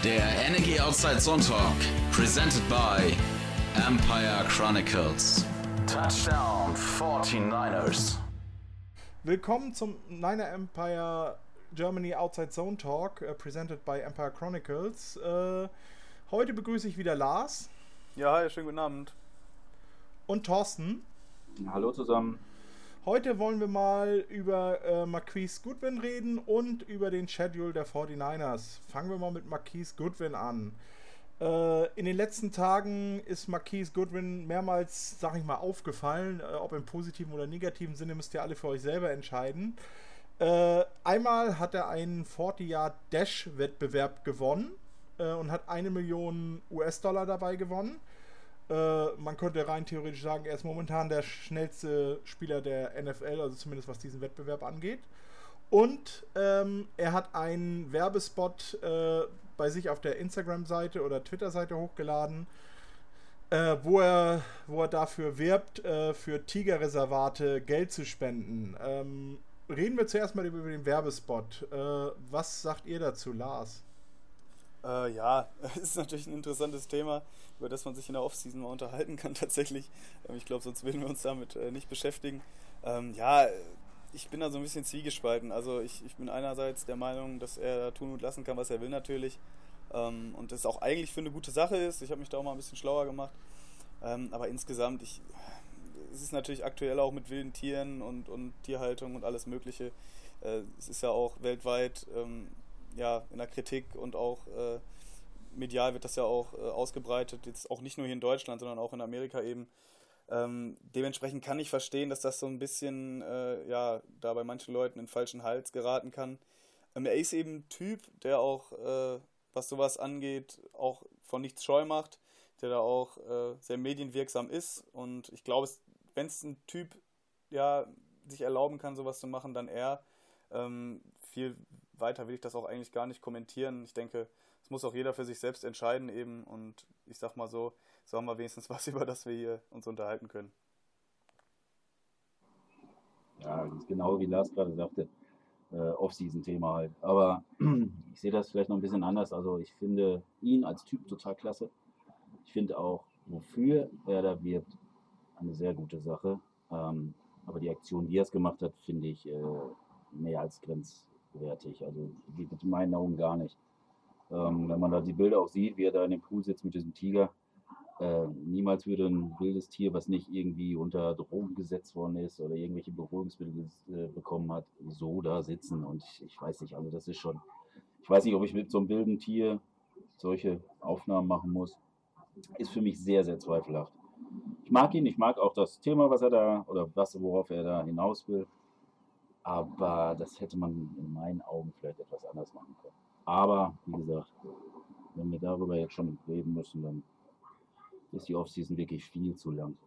Der Energy Outside Zone Talk, presented by Empire Chronicles. Touchdown 49ers. Willkommen zum Niner Empire Germany Outside Zone Talk, presented by Empire Chronicles. Heute begrüße ich wieder Lars. Ja, hi, schönen guten Abend. Und Thorsten. Hallo zusammen. Heute wollen wir mal über Marquise Goodwin reden und über den Schedule der 49ers. Fangen wir mal mit Marquise Goodwin an. In den letzten Tagen ist Marquise Goodwin mehrmals, sag ich mal, aufgefallen. Ob im positiven oder negativen Sinne, müsst ihr alle für euch selber entscheiden. Einmal hat er einen 40-Yard-Dash-Wettbewerb gewonnen und hat 1 Million US-Dollar dabei gewonnen. Man könnte rein theoretisch sagen, er ist momentan der schnellste Spieler der NFL, also zumindest was diesen Wettbewerb angeht. Und er hat einen Werbespot bei sich auf der Instagram-Seite oder Twitter-Seite hochgeladen, wo er dafür wirbt, für Tigerreservate Geld zu spenden. Reden wir zuerst mal über den Werbespot. Was sagt ihr dazu, Lars? Ja, es ist natürlich ein interessantes Thema, über das man sich in der Offseason mal unterhalten kann tatsächlich. Ich glaube, sonst würden wir uns damit nicht beschäftigen. Ja, ich bin da so ein bisschen zwiegespalten. Also ich bin einerseits der Meinung, dass er tun und lassen kann, was er will natürlich. Und das auch eigentlich für eine gute Sache ist. Ich habe mich da auch mal ein bisschen schlauer gemacht. Aber insgesamt, es ist natürlich aktuell auch mit wilden Tieren und Tierhaltung und alles Mögliche. Es ist ja auch weltweit in der Kritik und auch medial wird das ja auch ausgebreitet, jetzt auch nicht nur hier in Deutschland, sondern auch in Amerika eben. Dementsprechend kann ich verstehen, dass das so ein bisschen da bei manchen Leuten in den falschen Hals geraten kann. Er ist eben ein Typ, der auch, was sowas angeht, auch von nichts scheu macht, der da auch sehr medienwirksam ist, und ich glaube, wenn es ein Typ sich erlauben kann, sowas zu machen, dann er. Viel weiter will ich das auch eigentlich gar nicht kommentieren. Ich denke, es muss auch jeder für sich selbst entscheiden eben, und ich sag mal so haben wir wenigstens was, über das wir hier uns unterhalten können. Ja, das ist genau wie Lars gerade sagte, Off-Season-Thema halt. Aber ich sehe das vielleicht noch ein bisschen anders. Also ich finde ihn als Typ total klasse. Ich finde auch, wofür er da wirbt, eine sehr gute Sache. Aber die Aktion, wie er es gemacht hat, finde ich mehr als grenzwertig. Also geht in meinen Augen gar nicht. Wenn man da die Bilder auch sieht, wie er da in dem Pool sitzt mit diesem Tiger, niemals würde ein wildes Tier, was nicht irgendwie unter Drogen gesetzt worden ist oder irgendwelche Beruhigungsmittel bekommen hat, so da sitzen. Und ich weiß nicht, also das ist schon, ich weiß nicht, ob ich mit so einem wilden Tier solche Aufnahmen machen muss. Ist für mich sehr, sehr zweifelhaft. Ich mag ihn, ich mag auch das Thema, was er da, oder worauf er da hinaus will. Aber das hätte man in meinen Augen vielleicht etwas anders machen können. Aber, wie gesagt, wenn wir darüber jetzt schon reden müssen, dann ist die Offseason wirklich viel zu lang.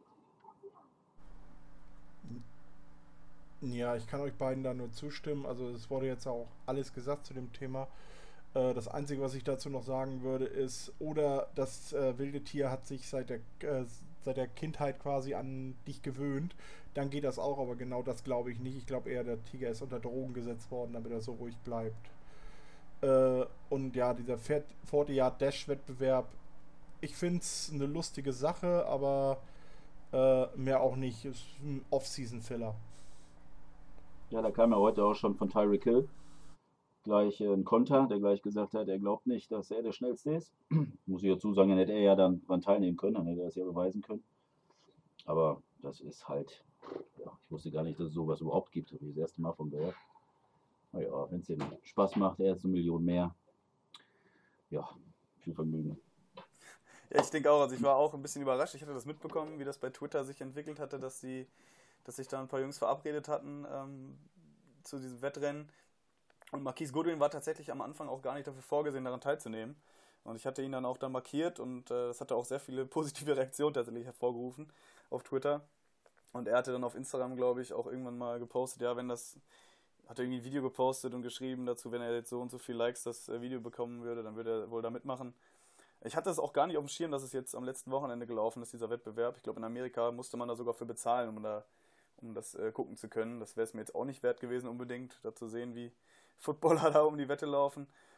Ja, ich kann euch beiden da nur zustimmen. Also es wurde jetzt auch alles gesagt zu dem Thema. Das Einzige, was ich dazu noch sagen würde, ist, oder das wilde Tier hat sich seit der Kindheit quasi an dich gewöhnt, dann geht das auch, aber genau das glaube ich nicht. Ich glaube eher, der Tiger ist unter Drogen gesetzt worden, damit er so ruhig bleibt. Und ja, dieser 40-Yard-Dash-Wettbewerb, ich finde es eine lustige Sache, aber mehr auch nicht. Ist ein Off-Season-Filler. Ja, da kam ja heute auch schon von Tyreek Hill gleich ein Konter, der gleich gesagt hat, er glaubt nicht, dass er der Schnellste ist. Muss ich dazu sagen, dann hätte er ja dann dran teilnehmen können, dann hätte er das ja beweisen können. Aber das ist halt, ja, ich wusste gar nicht, dass es sowas überhaupt gibt, habe ich das erste Mal von gehört. Naja, wenn es ihm Spaß macht, er ist 1 Million mehr. Ja, viel Vergnügen. Ja, ich denke auch, also ich war auch ein bisschen überrascht. Ich hatte das mitbekommen, wie das bei Twitter sich entwickelt hatte, dass sich da ein paar Jungs verabredet hatten zu diesem Wettrennen. Und Marquise Goodwin war tatsächlich am Anfang auch gar nicht dafür vorgesehen, daran teilzunehmen. Und ich hatte ihn dann auch markiert, und das hatte auch sehr viele positive Reaktionen tatsächlich hervorgerufen auf Twitter. Und er hatte dann auf Instagram, glaube ich, auch irgendwann mal gepostet, hat er irgendwie ein Video gepostet und geschrieben dazu, wenn er jetzt so und so viel Likes das Video bekommen würde, dann würde er wohl da mitmachen. Ich hatte es auch gar nicht auf dem Schirm, dass es jetzt am letzten Wochenende gelaufen ist, dieser Wettbewerb. Ich glaube, in Amerika musste man da sogar für bezahlen, um das gucken zu können. Das wäre es mir jetzt auch nicht wert gewesen, unbedingt da zu sehen, wie Footballer da um die Wette laufen.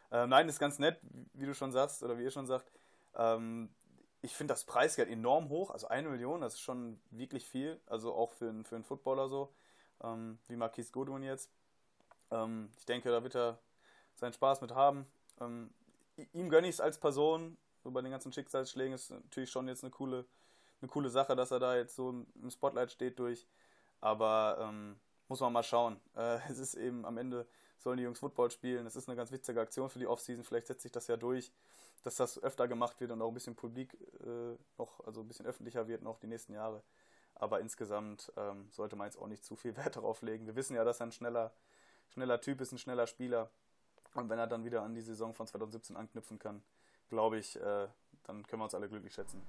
Nein, ist ganz nett, wie du schon sagst, oder wie ihr schon sagt. Ich finde das Preisgeld enorm hoch, also 1 Million, das ist schon wirklich viel, also auch für einen Footballer so, wie Marquise Goodwin jetzt. Ich denke, da wird er seinen Spaß mit haben. Ihm gönne ich es als Person, so bei den ganzen Schicksalsschlägen ist natürlich schon jetzt eine coole Sache, dass er da jetzt so im Spotlight steht durch. Aber muss man mal schauen. Es ist eben am Ende, sollen die Jungs Football spielen. Es ist eine ganz witzige Aktion für die Offseason. Vielleicht setzt sich das ja durch, dass das öfter gemacht wird und auch ein bisschen Publik noch, also ein bisschen öffentlicher wird noch die nächsten Jahre. Aber insgesamt sollte man jetzt auch nicht zu viel Wert darauf legen. Wir wissen ja, dass er ein schneller Typ ist, ein schneller Spieler. Und wenn er dann wieder an die Saison von 2017 anknüpfen kann, glaube ich, dann können wir uns alle glücklich schätzen.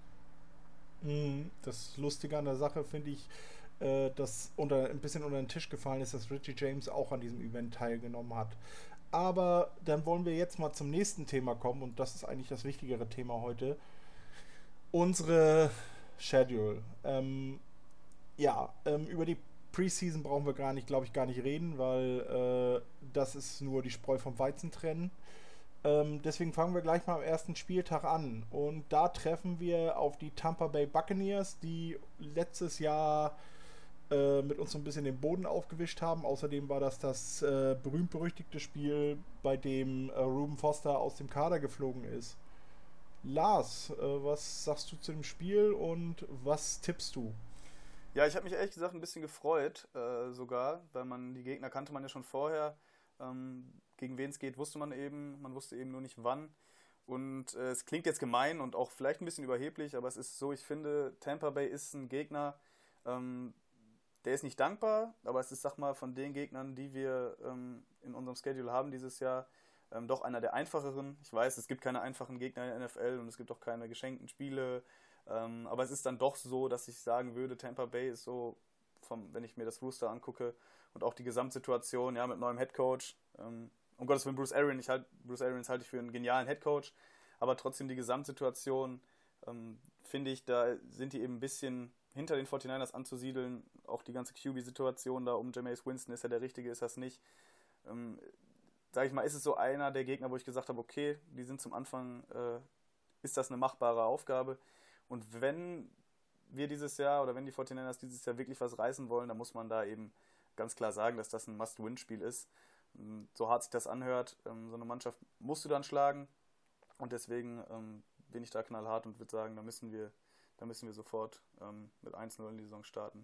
Das Lustige an der Sache finde ich, dass ein bisschen unter den Tisch gefallen ist, dass Richie James auch an diesem Event teilgenommen hat. Aber dann wollen wir jetzt mal zum nächsten Thema kommen und das ist eigentlich das wichtigere Thema heute. Unsere Schedule. Über die Preseason brauchen wir glaube ich, gar nicht reden, weil das ist nur die Spreu vom Weizen trennen. Deswegen fangen wir gleich mal am ersten Spieltag an. Und da treffen wir auf die Tampa Bay Buccaneers, die letztes Jahr mit uns so ein bisschen den Boden aufgewischt haben. Außerdem war das berühmt-berüchtigte Spiel, bei dem Reuben Foster aus dem Kader geflogen ist. Lars, was sagst du zu dem Spiel und was tippst du? Ja, ich habe mich ehrlich gesagt ein bisschen gefreut, sogar, weil die Gegner kannte man ja schon vorher. Gegen wen es geht, wusste man wusste eben nur nicht wann. Und es klingt jetzt gemein und auch vielleicht ein bisschen überheblich, aber es ist so, ich finde, Tampa Bay ist ein Gegner, der ist nicht dankbar, aber es ist, sag mal, von den Gegnern, die wir in unserem Schedule haben dieses Jahr, doch einer der einfacheren. Ich weiß, es gibt keine einfachen Gegner in der NFL und es gibt auch keine geschenkten Spiele, aber es ist dann doch so, dass ich sagen würde, Tampa Bay ist so, wenn ich mir das Roster angucke und auch die Gesamtsituation, ja, mit neuem Headcoach, um Gottes Willen, Bruce Arians halte ich für einen genialen Headcoach, aber trotzdem die Gesamtsituation, finde ich, da sind die eben ein bisschen hinter den 49ers anzusiedeln. Auch die ganze QB-Situation da um Jameis Winston, ist er der Richtige, ist das nicht? Sag ich mal, ist es so einer der Gegner, wo ich gesagt habe, okay, die sind zum Anfang, ist das eine machbare Aufgabe? Und wenn wir dieses Jahr oder wenn die 49ers dieses Jahr wirklich was reißen wollen, dann muss man da eben ganz klar sagen, dass das ein Must-Win-Spiel ist. So hart sich das anhört, so eine Mannschaft musst du dann schlagen und deswegen bin ich da knallhart und würde sagen, da müssen wir sofort mit 1-0 in die Saison starten.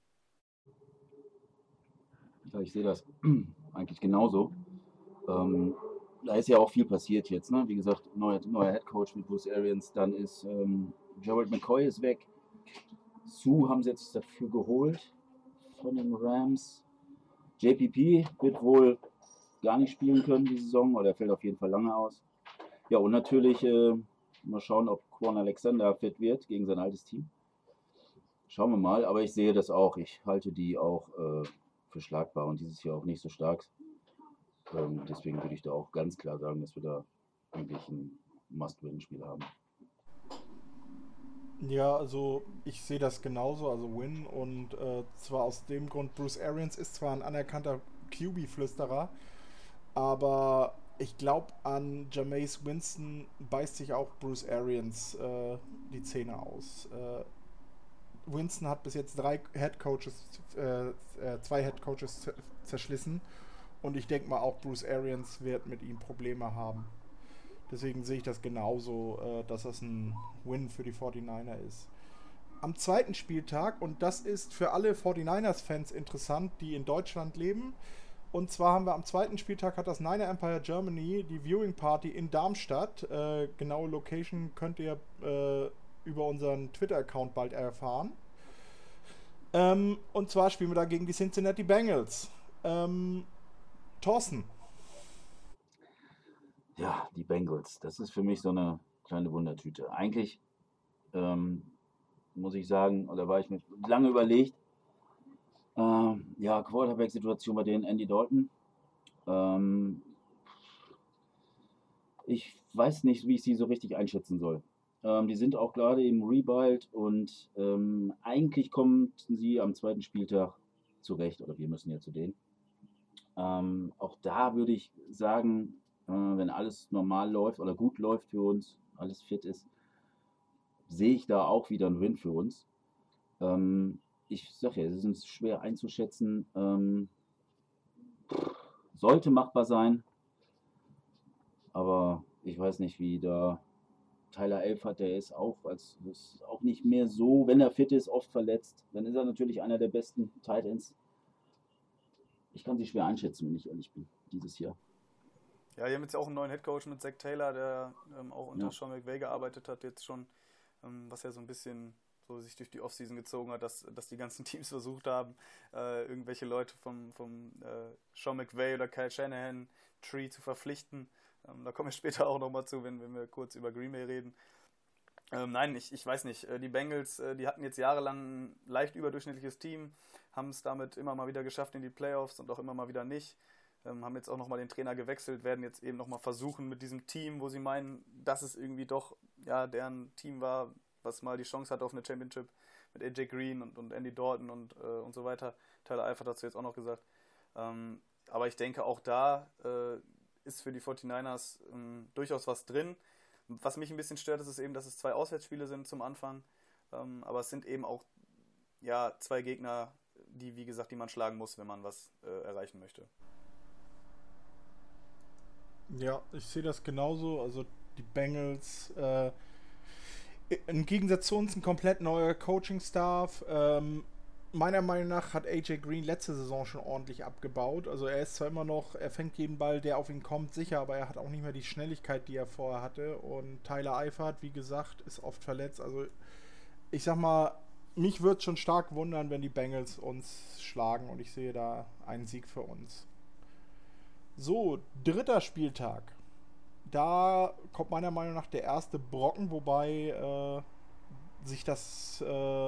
Ja, ich sehe das eigentlich genauso. Da ist ja auch viel passiert jetzt, ne? Wie gesagt, neuer Headcoach mit Bruce Arians, dann ist Gerald McCoy ist weg. Sue haben sie jetzt dafür geholt von den Rams. JPP wird wohl gar nicht spielen können die Saison oder fällt auf jeden Fall lange aus. Ja, und natürlich mal schauen, ob Quan Alexander fit wird gegen sein altes Team. Schauen wir mal, aber ich sehe das auch. Ich halte die auch für schlagbar und dieses Jahr auch nicht so stark. Deswegen würde ich da auch ganz klar sagen, dass wir da eigentlich ein Must-Win-Spiel haben. Ja, also ich sehe das genauso, also Win und zwar aus dem Grund, Bruce Arians ist zwar ein anerkannter QB-Flüsterer, aber ich glaube, an Jameis Winston beißt sich auch Bruce Arians die Zähne aus. Winston hat bis jetzt zwei Headcoaches zerschlissen und ich denke mal auch Bruce Arians wird mit ihm Probleme haben. Deswegen sehe ich das genauso, dass das ein Win für die 49er ist. Am zweiten Spieltag, und das ist für alle 49ers-Fans interessant, die in Deutschland leben, und zwar haben wir am zweiten Spieltag hat das Niner Empire Germany die Viewing Party in Darmstadt. Genaue Location könnt ihr über unseren Twitter-Account bald erfahren. Und zwar spielen wir da gegen die Cincinnati Bengals. Thorsten. Ja, die Bengals, das ist für mich so eine kleine Wundertüte. Eigentlich muss ich sagen, oder war ich mir lange überlegt, Quarterback-Situation bei denen, Andy Dalton. Ich weiß nicht, wie ich sie so richtig einschätzen soll. Die sind auch gerade im Rebuild und eigentlich kommen sie am zweiten Spieltag zurecht, oder wir müssen ja zu denen. Auch da würde ich sagen, wenn alles normal läuft oder gut läuft für uns, alles fit ist, sehe ich da auch wieder einen Win für uns. Ich sage ja, es ist schwer einzuschätzen. Sollte machbar sein, aber ich weiß nicht, wie da Tyler Eifert, der ist auch nicht mehr so, wenn er fit ist, oft verletzt. Dann ist er natürlich einer der besten Tight Ends. Ich kann sie schwer einschätzen, wenn ich ehrlich bin, dieses Jahr. Ja, die haben jetzt auch einen neuen Headcoach mit Zach Taylor, der auch unter Sean McVay gearbeitet hat, jetzt schon, was ja so ein bisschen so sich durch die Offseason gezogen hat, dass die ganzen Teams versucht haben, irgendwelche Leute vom Sean McVay oder Kyle Shanahan Tree zu verpflichten. Da kommen wir später auch nochmal zu, wenn wir kurz über Green Bay reden. Nein, ich weiß nicht. Die Bengals, die hatten jetzt jahrelang ein leicht überdurchschnittliches Team, haben es damit immer mal wieder geschafft in die Playoffs und auch immer mal wieder nicht. Haben jetzt auch nochmal den Trainer gewechselt, werden jetzt eben nochmal versuchen mit diesem Team, wo sie meinen, dass es irgendwie doch deren Team war, was mal die Chance hatte auf eine Championship mit AJ Green und Andy Dalton und so weiter. Tyler Eifert hast du jetzt auch noch gesagt. Aber ich denke, auch da ist für die 49ers durchaus was drin. Was mich ein bisschen stört, ist eben, dass es 2 Auswärtsspiele sind zum Anfang. Aber es sind eben auch 2 Gegner, die, wie gesagt, die man schlagen muss, wenn man was erreichen möchte. Ja, ich sehe das genauso. Also die Bengals, im Gegensatz zu uns ein komplett neuer Coaching-Staff. Meiner Meinung nach hat AJ Green letzte Saison schon ordentlich abgebaut. Also er ist zwar immer noch, er fängt jeden Ball, der auf ihn kommt, sicher, aber er hat auch nicht mehr die Schnelligkeit, die er vorher hatte. Und Tyler Eifert, wie gesagt, ist oft verletzt. Also ich sag mal, mich würde es schon stark wundern, wenn die Bengals uns schlagen, und ich sehe da einen Sieg für uns. So, 3. Spieltag. Da kommt meiner Meinung nach der erste Brocken, wobei sich das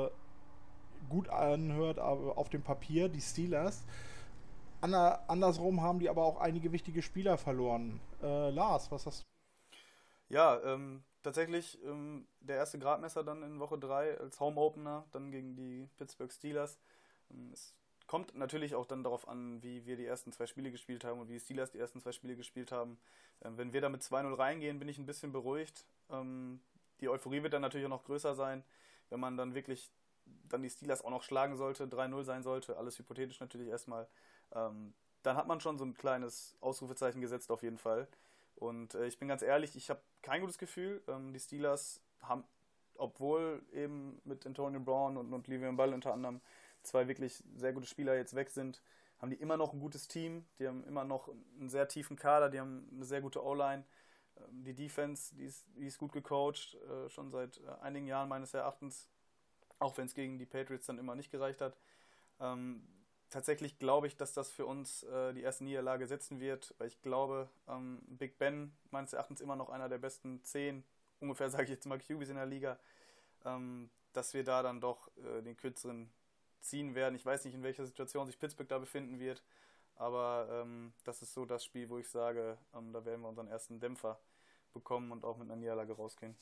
gut anhört, aber auf dem Papier, die Steelers. Andersrum haben die aber auch einige wichtige Spieler verloren. Lars, was hast du? Ja, tatsächlich der erste Gradmesser dann in Woche 3 als Home-Opener, dann gegen die Pittsburgh Steelers. Es kommt natürlich auch dann darauf an, wie wir die ersten 2 Spiele gespielt haben und wie die Steelers die ersten 2 Spiele gespielt haben. Wenn wir da mit 2-0 reingehen, bin ich ein bisschen beruhigt. Die Euphorie wird dann natürlich auch noch größer sein, wenn man dann wirklich dann die Steelers auch noch schlagen sollte, 3-0 sein sollte, alles hypothetisch natürlich erstmal. Dann hat man schon so ein kleines Ausrufezeichen gesetzt auf jeden Fall. Und ich bin ganz ehrlich, ich habe kein gutes Gefühl. Die Steelers haben, obwohl eben mit Antonio Brown und Le'Veon Bell unter anderem 2 wirklich sehr gute Spieler jetzt weg sind, haben die immer noch ein gutes Team. Die haben immer noch einen sehr tiefen Kader, die haben eine sehr gute O-Line. Die Defense, die ist gut gecoacht, schon seit einigen Jahren meines Erachtens, auch wenn es gegen die Patriots dann immer nicht gereicht hat. Tatsächlich glaube ich, dass das für uns die erste Niederlage setzen wird, weil ich glaube, Big Ben meines Erachtens immer noch einer der besten 10, ungefähr sage ich jetzt mal QBs in der Liga, dass wir da dann doch den kürzeren ziehen werden. Ich weiß nicht, in welcher Situation sich Pittsburgh da befinden wird, aber das ist so das Spiel, wo ich sage, da werden wir unseren ersten Dämpfer bekommen und auch mit einer Niederlage rausgehen.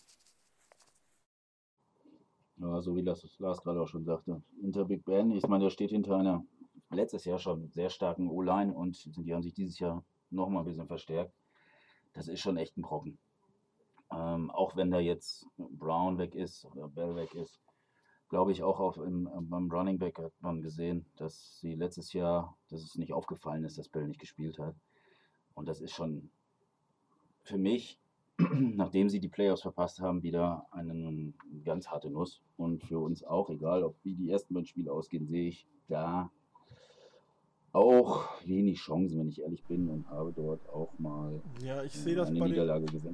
Ja, so wie Lars gerade auch schon sagte. Hinter Big Ben, ich meine, der steht hinter einer letztes Jahr schon sehr starken O-Line und die haben sich dieses Jahr nochmal ein bisschen verstärkt. Das ist schon echt ein Brocken. Auch wenn da jetzt Brown weg ist oder Bell weg ist, glaube ich auch beim Running Back hat man gesehen, dass sie letztes Jahr, dass es nicht aufgefallen ist, dass Bell nicht gespielt hat. Und das ist schon für mich, nachdem sie die Playoffs verpasst haben, wieder eine ganz harte Nuss. Und für uns auch, egal wie die ersten beiden Spiele ausgehen, sehe ich da auch wenig Chancen, wenn ich ehrlich bin, und habe dort auch mal ich sehe das eine bei Niederlage gesehen.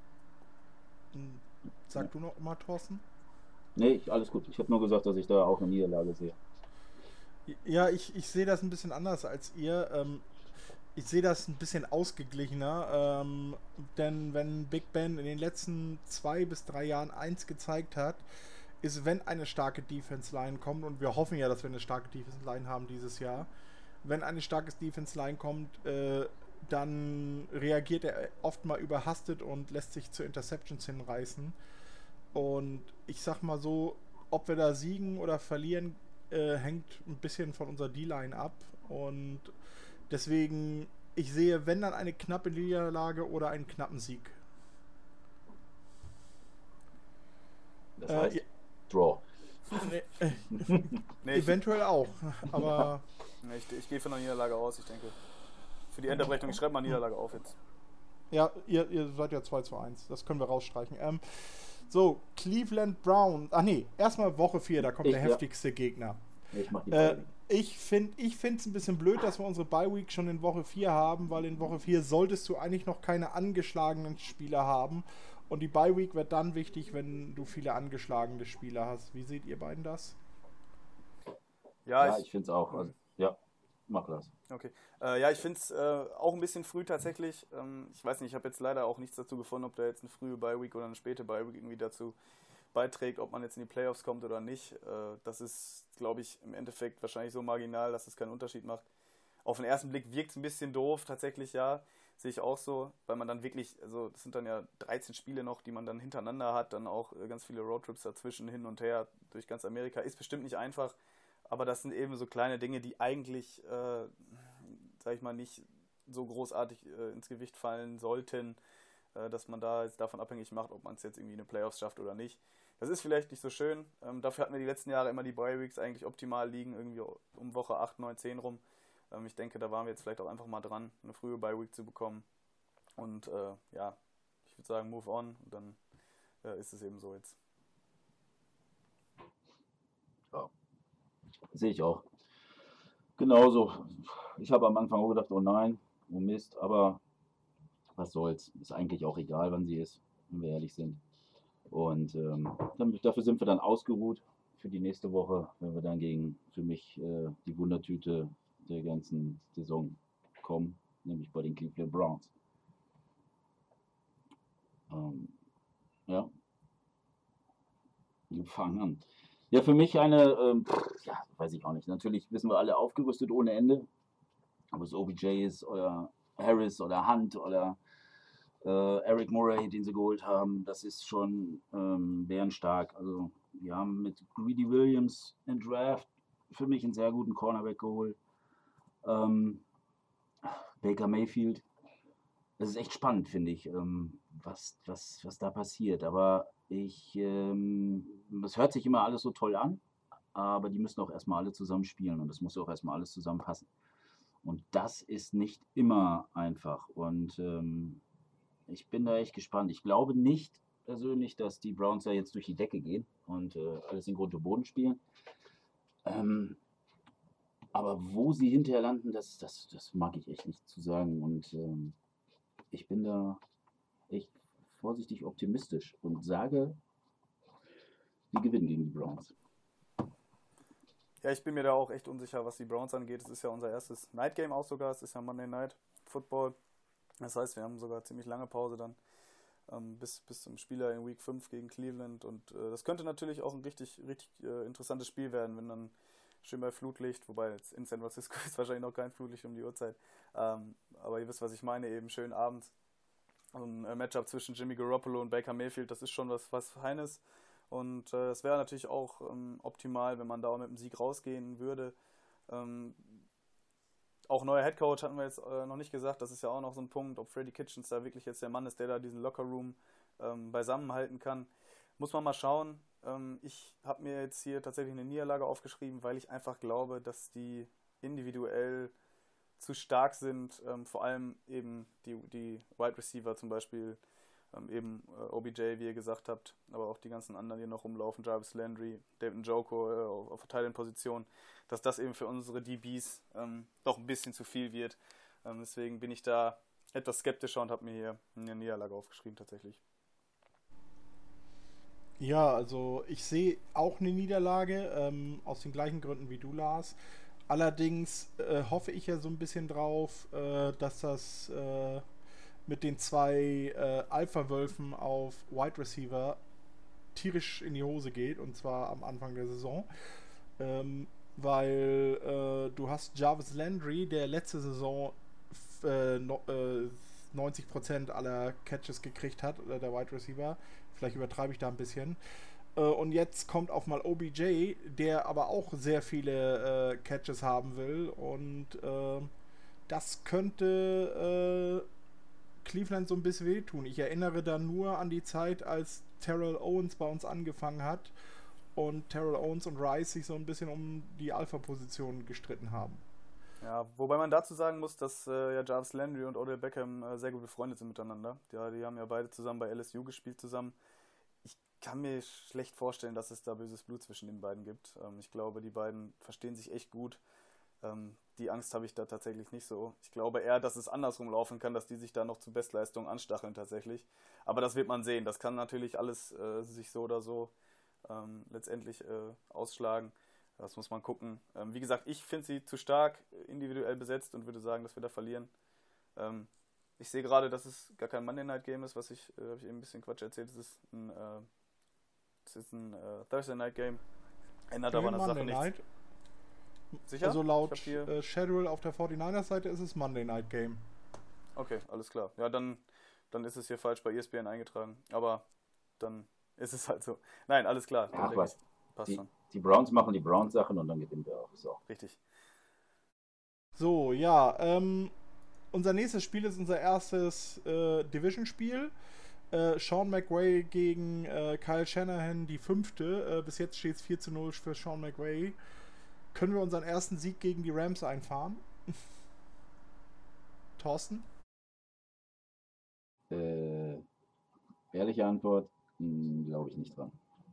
Sag du noch mal, Thorsten? Nee, alles gut. Ich habe nur gesagt, dass ich da auch eine Niederlage sehe. Ja, ich sehe das ein bisschen anders als ihr. Ich sehe das ein bisschen ausgeglichener, denn wenn Big Ben in den letzten 2 bis 3 Jahren eins gezeigt hat, ist, wenn eine starke Defense-Line kommt, und wir hoffen ja, dass wir eine starke Defense-Line haben dieses Jahr, wenn eine starke Defense-Line kommt, dann reagiert er oft mal überhastet und lässt sich zu Interceptions hinreißen. Und ich sag mal so, ob wir da siegen oder verlieren, hängt ein bisschen von unserer D-Line ab. Und deswegen Ich sehe, wenn dann eine knappe Niederlage oder einen knappen Sieg. Das heißt, Draw. Nee, Eventuell auch, aber... ich gehe von einer Niederlage aus, ich denke. Für die Endabrechnung, ich schreibe mal Niederlage auf jetzt. Ja, ihr seid ja 2-1. Das können wir rausstreichen. So, Cleveland Brown. Erstmal Woche 4, da kommt der heftigste Gegner. Ich mach die Bye-Week. Ich finde es ein bisschen blöd, dass wir unsere Bye-Week schon in Woche 4 haben, weil in Woche 4 solltest du eigentlich noch keine angeschlagenen Spieler haben. Und die Bye-Week wird dann wichtig, wenn du viele angeschlagene Spieler hast. Wie seht ihr beiden das? Ja, ich finde es auch. Also, ja, mach das. Okay. Ich finde es auch ein bisschen früh tatsächlich. Ich weiß nicht, ich habe jetzt leider auch nichts dazu gefunden, ob da jetzt eine frühe Bye-Week oder eine späte Bye-Week irgendwie dazu beiträgt, ob man jetzt in die Playoffs kommt oder nicht. Das ist, glaube ich, im Endeffekt wahrscheinlich so marginal, dass es keinen Unterschied macht. Auf den ersten Blick wirkt es ein bisschen doof, tatsächlich, ja. Sehe ich auch so, weil man dann wirklich, also das sind dann ja 13 Spiele noch, die man dann hintereinander hat, dann auch ganz viele Roadtrips dazwischen, hin und her, durch ganz Amerika. Ist bestimmt nicht einfach, aber das sind eben so kleine Dinge, die eigentlich, sag ich mal, nicht so großartig ins Gewicht fallen sollten, dass man da jetzt davon abhängig macht, ob man es jetzt irgendwie in eine Playoffs schafft oder nicht. Das ist vielleicht nicht so schön. Dafür hatten wir die letzten Jahre immer die Bye-Weeks eigentlich optimal liegen, irgendwie um Woche 8, 9, 10 rum. Ich denke, da waren wir jetzt vielleicht auch einfach mal dran, eine frühe Bye-Week zu bekommen. Und ich würde sagen, move on. Und dann ist es eben so jetzt. Ja, sehe ich auch. Genauso. Ich habe am Anfang auch gedacht, oh nein, oh Mist, aber was soll's. Ist eigentlich auch egal, wann sie ist, wenn wir ehrlich sind. Und dafür sind wir dann ausgeruht für die nächste Woche, wenn wir dann gegen, für mich, die Wundertüte der ganzen Saison kommen, nämlich bei den Cleveland Browns. Wir fangen an. Ja, für mich eine, weiß ich auch nicht. Natürlich wissen wir alle, aufgerüstet ohne Ende. Ob es OBJ ist oder Harris oder Hunt oder Eric Murray, den sie geholt haben, das ist schon bärenstark. Also wir haben mit Greedy Williams im Draft für mich einen sehr guten Cornerback geholt. Baker Mayfield. Das ist echt spannend, finde ich, was da passiert. Aber das hört sich immer alles so toll an, aber die müssen auch erstmal alle zusammen spielen und das muss ja auch erstmal alles zusammenpassen. Und das ist nicht immer einfach. Und ich bin da echt gespannt. Ich glaube nicht persönlich, dass die Browns ja jetzt durch die Decke gehen und alles in Grund und Boden spielen. Aber wo sie hinterher landen, das mag ich echt nicht zu sagen. Und ich bin da echt vorsichtig optimistisch und sage, sie gewinnen gegen die Browns. Ja, ich bin mir da auch echt unsicher, was die Browns angeht. Es ist ja unser erstes Night Game auch sogar. Es ist ja Monday Night Football. Das heißt, wir haben sogar ziemlich lange Pause dann bis zum Spieler in Week 5 gegen Cleveland. Und das könnte natürlich auch ein richtig interessantes Spiel werden, wenn dann schön bei Flutlicht, wobei jetzt in San Francisco ist wahrscheinlich noch kein Flutlicht um die Uhrzeit. Aber ihr wisst, was ich meine, eben schön abends. Ein Matchup zwischen Jimmy Garoppolo und Baker Mayfield, das ist schon was Feines. Und es wäre natürlich auch optimal, wenn man da mit dem Sieg rausgehen würde. Auch neuer Headcoach hatten wir jetzt noch nicht gesagt, das ist ja auch noch so ein Punkt, ob Freddie Kitchens da wirklich jetzt der Mann ist, der da diesen Lockerroom beisammenhalten kann. Muss man mal schauen. Ich habe mir jetzt hier tatsächlich eine Niederlage aufgeschrieben, weil ich einfach glaube, dass die individuell zu stark sind, vor allem eben die Wide Receiver zum Beispiel, eben OBJ, wie ihr gesagt habt, aber auch die ganzen anderen, die noch rumlaufen, Jarvis Landry, David Njoku auf Verteidigung-Position, dass das eben für unsere DBs doch ein bisschen zu viel wird. Deswegen bin ich da etwas skeptischer und habe mir hier eine Niederlage aufgeschrieben tatsächlich. Ja, also ich sehe auch eine Niederlage, aus den gleichen Gründen wie du, Lars. Allerdings hoffe ich ja so ein bisschen drauf, dass das mit den zwei Alpha-Wölfen auf Wide Receiver tierisch in die Hose geht, und zwar am Anfang der Saison. Weil du hast Jarvis Landry, der letzte Saison 90% aller Catches gekriegt hat, der Wide Receiver. Vielleicht übertreibe ich da ein bisschen. Und jetzt kommt auf mal OBJ, der aber auch sehr viele Catches haben will. Und das könnte Cleveland so ein bisschen wehtun. Ich erinnere da nur an die Zeit, als Terrell Owens bei uns angefangen hat und Terrell Owens und Rice sich so ein bisschen um die Alpha-Position gestritten haben. Ja, wobei man dazu sagen muss, dass ja Jarvis Landry und Odell Beckham sehr gut befreundet sind miteinander. Ja, die haben ja beide zusammen bei LSU gespielt zusammen. Ich kann mir schlecht vorstellen, dass es da böses Blut zwischen den beiden gibt. Ich glaube, die beiden verstehen sich echt gut. Die Angst habe ich da tatsächlich nicht so. Ich glaube eher, dass es andersrum laufen kann, dass die sich da noch zu Bestleistungen anstacheln tatsächlich. Aber das wird man sehen. Das kann natürlich alles sich so oder so letztendlich ausschlagen. Das muss man gucken. Wie gesagt, ich finde sie zu stark individuell besetzt und würde sagen, dass wir da verlieren. Ich sehe gerade, dass es gar kein Monday Night Game ist, habe ich eben ein bisschen Quatsch erzählt. Es ist ein Thursday Night Game. Ändert aber an der Sache nichts. Sicher? Also laut Schedule auf der 49ers-Seite ist es Monday Night Game. Okay, alles klar. Ja, dann ist es hier falsch bei ESPN eingetragen. Aber dann ist es halt so. Nein, alles klar. Ach was, passt schon. Die Browns machen die Browns-Sachen und dann gewinnen wir auch. So. Richtig. So, ja, unser nächstes Spiel ist unser erstes Division-Spiel. Sean McVay gegen Kyle Shanahan, die 5. Bis jetzt steht es 4-0 für Sean McVay. Können wir unseren ersten Sieg gegen die Rams einfahren? Thorsten? Ehrliche Antwort, glaube ich nicht dran.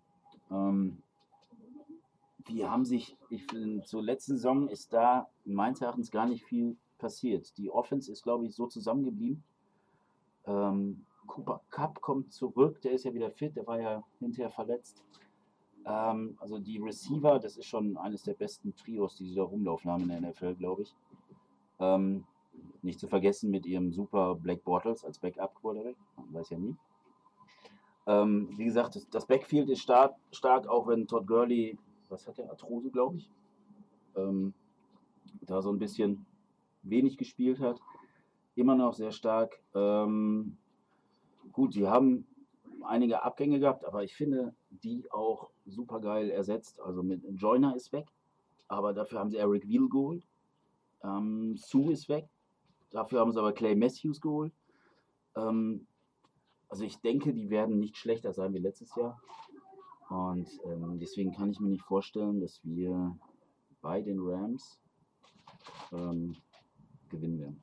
Die haben sich, zur letzten Saison ist da meines Erachtens gar nicht viel passiert. Die Offense ist, glaube ich, so zusammengeblieben. Cooper Kupp kommt zurück, der ist ja wieder fit, der war ja hinterher verletzt. Also die Receiver, das ist schon eines der besten Trios, die sie da rumlaufen haben in der NFL, glaube ich. Nicht zu vergessen mit ihrem super Black Bortles als Backup-Quarterback, man weiß ja nie. Wie gesagt, das Backfield ist stark, auch wenn Todd Gurley, was hat der, Arthrose, glaube ich, da so ein bisschen wenig gespielt hat. Immer noch sehr stark. Gut, die haben einige Abgänge gehabt, aber ich finde die auch super geil ersetzt. Also mit Joyner ist weg, aber dafür haben sie Eric Weal geholt. Sue ist weg, dafür haben sie aber Clay Matthews geholt. Also ich denke, die werden nicht schlechter sein wie letztes Jahr. Und deswegen kann ich mir nicht vorstellen, dass wir bei den Rams gewinnen werden.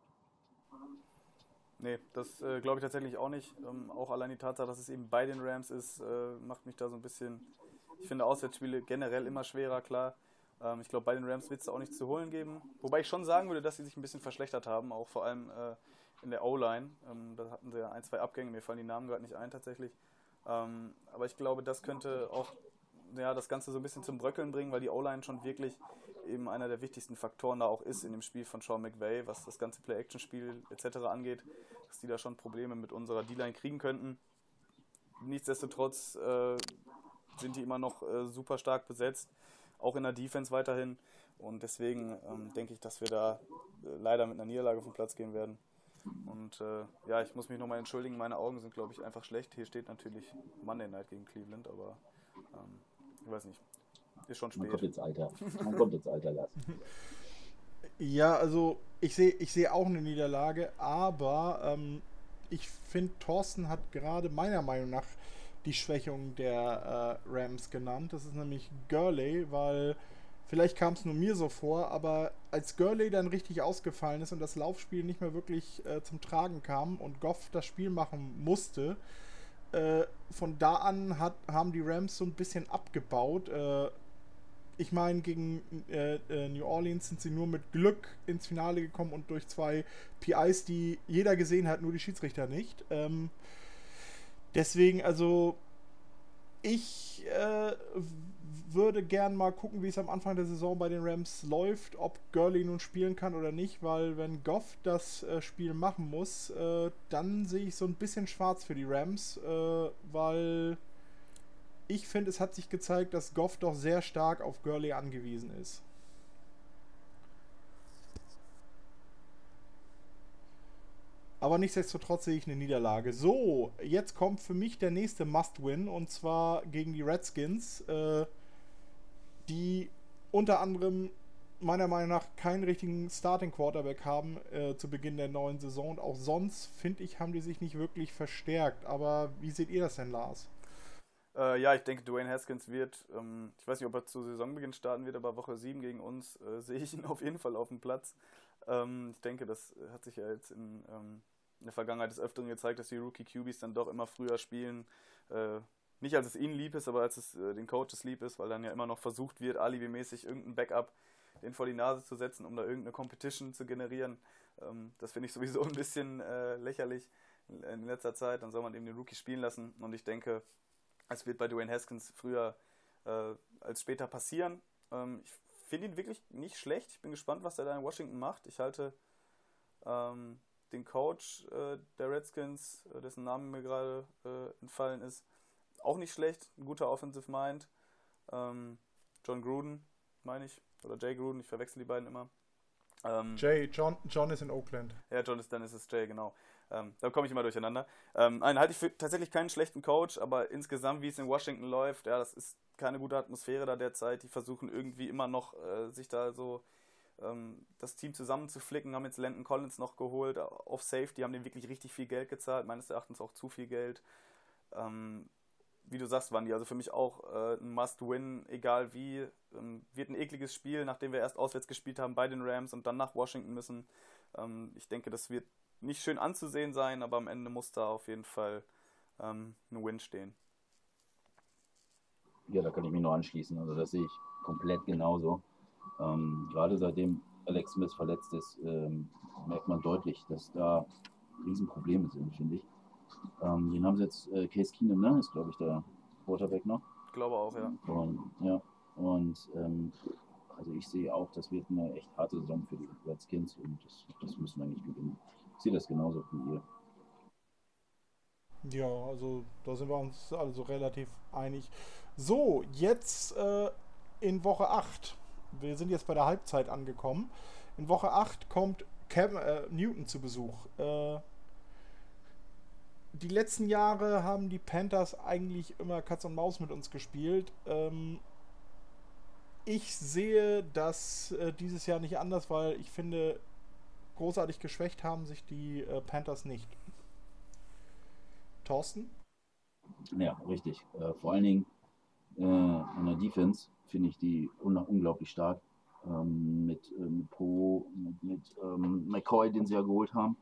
Nee, das glaube ich tatsächlich auch nicht. Auch allein die Tatsache, dass es eben bei den Rams ist, macht mich da so ein bisschen... Ich finde Auswärtsspiele generell immer schwerer, klar. Ich glaube, bei den Rams wird es auch nichts zu holen geben. Wobei ich schon sagen würde, dass sie sich ein bisschen verschlechtert haben, auch vor allem in der O-Line. Da hatten sie ja 1, 2 Abgänge, mir fallen die Namen gerade nicht ein tatsächlich. Aber ich glaube, das könnte auch das Ganze so ein bisschen zum Bröckeln bringen, weil die O-Line schon wirklich eben einer der wichtigsten Faktoren da auch ist in dem Spiel von Sean McVay, was das ganze Play-Action-Spiel etc. angeht, dass die da schon Probleme mit unserer D-Line kriegen könnten. Nichtsdestotrotz sind die immer noch super stark besetzt, auch in der Defense weiterhin. Und deswegen denke ich, dass wir da leider mit einer Niederlage vom Platz gehen werden. Und ich muss mich nochmal entschuldigen, meine Augen sind, glaube ich, einfach schlecht. Hier steht natürlich Monday Night gegen Cleveland, aber ich weiß nicht. Ist schon spät. Man kommt ins Alter, Lars. Ja, also ich sehe auch eine Niederlage, aber ich finde, Thorsten hat gerade meiner Meinung nach die Schwächung der Rams genannt. Das ist nämlich Gurley, weil vielleicht kam es nur mir so vor, aber als Gurley dann richtig ausgefallen ist und das Laufspiel nicht mehr wirklich zum Tragen kam und Goff das Spiel machen musste, von da an haben die Rams so ein bisschen abgebaut. Ich meine, gegen New Orleans sind sie nur mit Glück ins Finale gekommen und durch 2 PIs, die jeder gesehen hat, nur die Schiedsrichter nicht. Deswegen, also ich würde gern mal gucken, wie es am Anfang der Saison bei den Rams läuft, ob Gurley nun spielen kann oder nicht, weil wenn Goff das Spiel machen muss, dann sehe ich so ein bisschen schwarz für die Rams, weil ich finde, es hat sich gezeigt, dass Goff doch sehr stark auf Gurley angewiesen ist. Aber nichtsdestotrotz sehe ich eine Niederlage. So, jetzt kommt für mich der nächste Must-Win, und zwar gegen die Redskins, die unter anderem meiner Meinung nach keinen richtigen Starting Quarterback haben zu Beginn der neuen Saison. Und auch sonst, finde ich, haben die sich nicht wirklich verstärkt. Aber wie seht ihr das denn, Lars? Ja, ich denke, Dwayne Haskins wird, ich weiß nicht, ob er zu Saisonbeginn starten wird, aber Woche 7 gegen uns sehe ich ihn auf jeden Fall auf dem Platz. Ich denke, das hat sich ja jetzt in der Vergangenheit des Öfteren gezeigt, dass die Rookie-QBs dann doch immer früher spielen. Nicht, als es ihnen lieb ist, aber als es den Coaches lieb ist, weil dann ja immer noch versucht wird, alibimäßig irgendein Backup den vor die Nase zu setzen, um da irgendeine Competition zu generieren. Das finde ich sowieso ein bisschen lächerlich in letzter Zeit. Dann soll man eben den Rookie spielen lassen. Und ich denke, es wird bei Dwayne Haskins früher als später passieren. Ich finde ihn wirklich nicht schlecht. Ich bin gespannt, was er da in Washington macht. Ich halte den Coach der Redskins, dessen Name mir gerade entfallen ist, auch nicht schlecht. Ein guter Offensive Mind. John Gruden, meine ich. Oder Jay Gruden, ich verwechsel die beiden immer. John ist in Oakland. Ja, dann ist es Jay, genau. Da komme ich immer durcheinander. Einen halte ich für tatsächlich keinen schlechten Coach, aber insgesamt, wie es in Washington läuft, ja, das ist keine gute Atmosphäre da derzeit. Die versuchen irgendwie immer noch, sich da so das Team zusammenzuflicken, haben jetzt Landon Collins noch geholt auf Safety, haben denen wirklich richtig viel Geld gezahlt, meines Erachtens auch zu viel Geld. Wie du sagst, Wandi, also für mich auch ein Must-Win, egal wie. Wird ein ekliges Spiel, nachdem wir erst auswärts gespielt haben bei den Rams und dann nach Washington müssen. Ich denke, das wird nicht schön anzusehen sein, aber am Ende muss da auf jeden Fall ein Win stehen. Ja, da kann ich mich nur anschließen. Also das sehe ich komplett genauso. Gerade seitdem Alex Smith verletzt ist, merkt man deutlich, dass da Riesenprobleme sind, finde ich. Den haben sie jetzt, Case Keenum, ne? Ist, glaube ich, der Quarterback noch. Ich glaube auch, ja. Und also ich sehe auch, das wird eine echt harte Saison für die Redskins und das müssen wir nicht gewinnen. Ich sehe das genauso wie ihr. Ja, also da sind wir uns also relativ einig. So, jetzt in Woche 8. Wir sind jetzt bei der Halbzeit angekommen. In Woche 8 kommt Cam Newton zu Besuch. Die letzten Jahre haben die Panthers eigentlich immer Katz und Maus mit uns gespielt. Ich sehe das dieses Jahr nicht anders, weil ich finde, großartig geschwächt haben sich die Panthers nicht. Thorsten? Ja, richtig. Vor allen Dingen in der Defense finde ich die unglaublich stark. Mit McCoy, den sie ja geholt haben.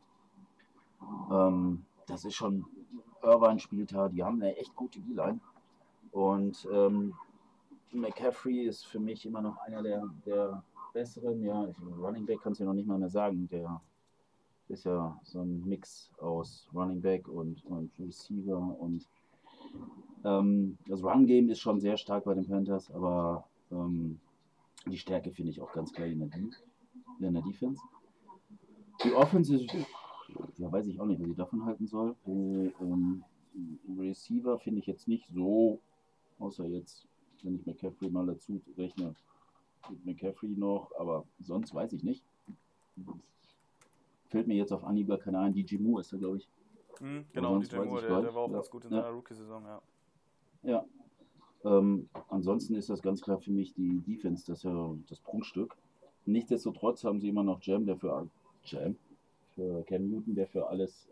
Das ist schon, Irvine spielt da, die haben eine echt gute D-Line. Und McCaffrey ist für mich immer noch einer der besseren. Ja, Running Back kannst du ja noch nicht mal mehr sagen. Der ist ja so ein Mix aus Running Back und Receiver. Und das Run-Game ist schon sehr stark bei den Panthers, aber die Stärke finde ich auch ganz klar in der Defense. Die Offense ist, ja, weiß ich auch nicht, was ich davon halten soll. Receiver finde ich jetzt nicht so, außer jetzt, wenn ich McCaffrey mal dazu rechne, mit McCaffrey noch, aber sonst weiß ich nicht. Fällt mir jetzt auf Anhieb gar keiner ein. DJ Moore ist da, glaube ich. Genau, DJ Moore, der war auch ganz gut in seiner Rookie-Saison, ja. Ja. Ansonsten ist das ganz klar für mich die Defense, das ist ja das Prunkstück. Nichtsdestotrotz haben sie immer noch Cam Newton, der für alles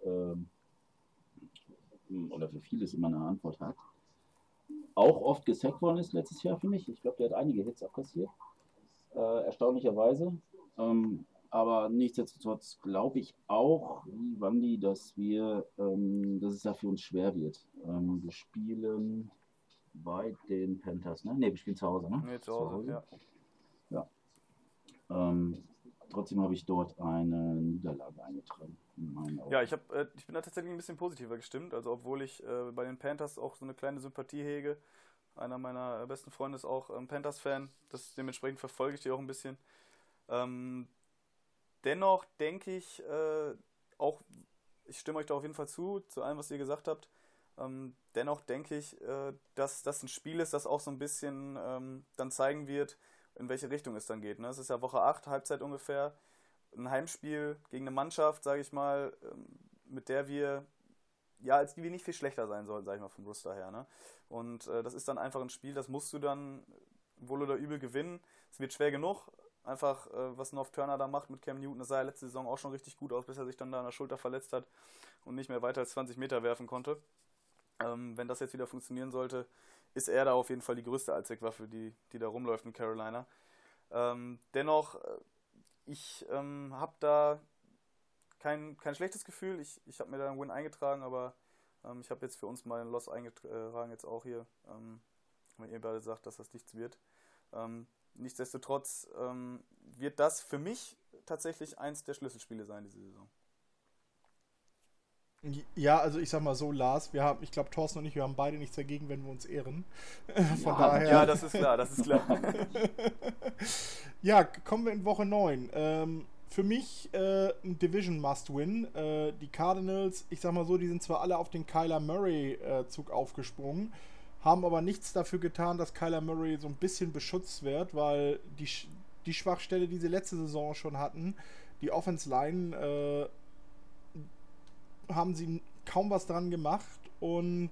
oder für vieles immer eine Antwort hat. Auch oft gesackt worden ist letztes Jahr, finde ich. Ich glaube, der hat einige Hits abkassiert. Erstaunlicherweise. Aber nichtsdestotrotz glaube ich auch, wie Wandi, dass es ja für uns schwer wird. Wir spielen bei den Panthers, ne? Ne, wir spielen zu Hause, ne? Nee, zu Hause, ja. Trotzdem habe ich dort eine Niederlage eingetragen. Ja, ich bin da tatsächlich ein bisschen positiver gestimmt. Also obwohl ich bei den Panthers auch so eine kleine Sympathie hege. Einer meiner besten Freunde ist auch Panthers-Fan. Dementsprechend verfolge ich die auch ein bisschen. Dennoch denke ich, ich stimme euch da auf jeden Fall zu allem, was ihr gesagt habt. Dennoch denke ich, dass das ein Spiel ist, das auch so ein bisschen dann zeigen wird, in welche Richtung es dann geht. Ne? Es ist ja Woche 8, Halbzeit ungefähr. Ein Heimspiel gegen eine Mannschaft, sage ich mal, mit der wir, ja, als die wir nicht viel schlechter sein sollen, sage ich mal, vom Roster her. Ne? Und das ist dann einfach ein Spiel, das musst du dann wohl oder übel gewinnen. Es wird schwer genug. einfach, was North Turner da macht mit Cam Newton. Das sah ja letzte Saison auch schon richtig gut aus, bis er sich dann da an der Schulter verletzt hat und nicht mehr weiter als 20 Meter werfen konnte. Wenn das jetzt wieder funktionieren sollte, ist er da auf jeden Fall die größte Allzweckwaffe, die da rumläuft in Carolina. Dennoch, ich habe da kein schlechtes Gefühl. Ich habe mir da einen Win eingetragen, aber ich habe jetzt für uns mal einen Loss eingetragen, jetzt auch hier, wenn ihr beide sagt, dass das nichts wird. Nichtsdestotrotz wird das für mich tatsächlich eins der Schlüsselspiele sein diese Saison. Ja, also ich sag mal so, Lars, ich glaube, Thorsten und ich, wir haben beide nichts dagegen, wenn wir uns ehren. Von daher. Ja, das ist klar. Ja, kommen wir in Woche 9. Für mich ein Division Must-Win. Die Cardinals, ich sag mal so, die sind zwar alle auf den Kyler Murray-Zug aufgesprungen, haben aber nichts dafür getan, dass Kyler Murray so ein bisschen beschützt wird, weil die Schwachstelle, die sie letzte Saison schon hatten, die Offense Line, haben sie kaum was dran gemacht und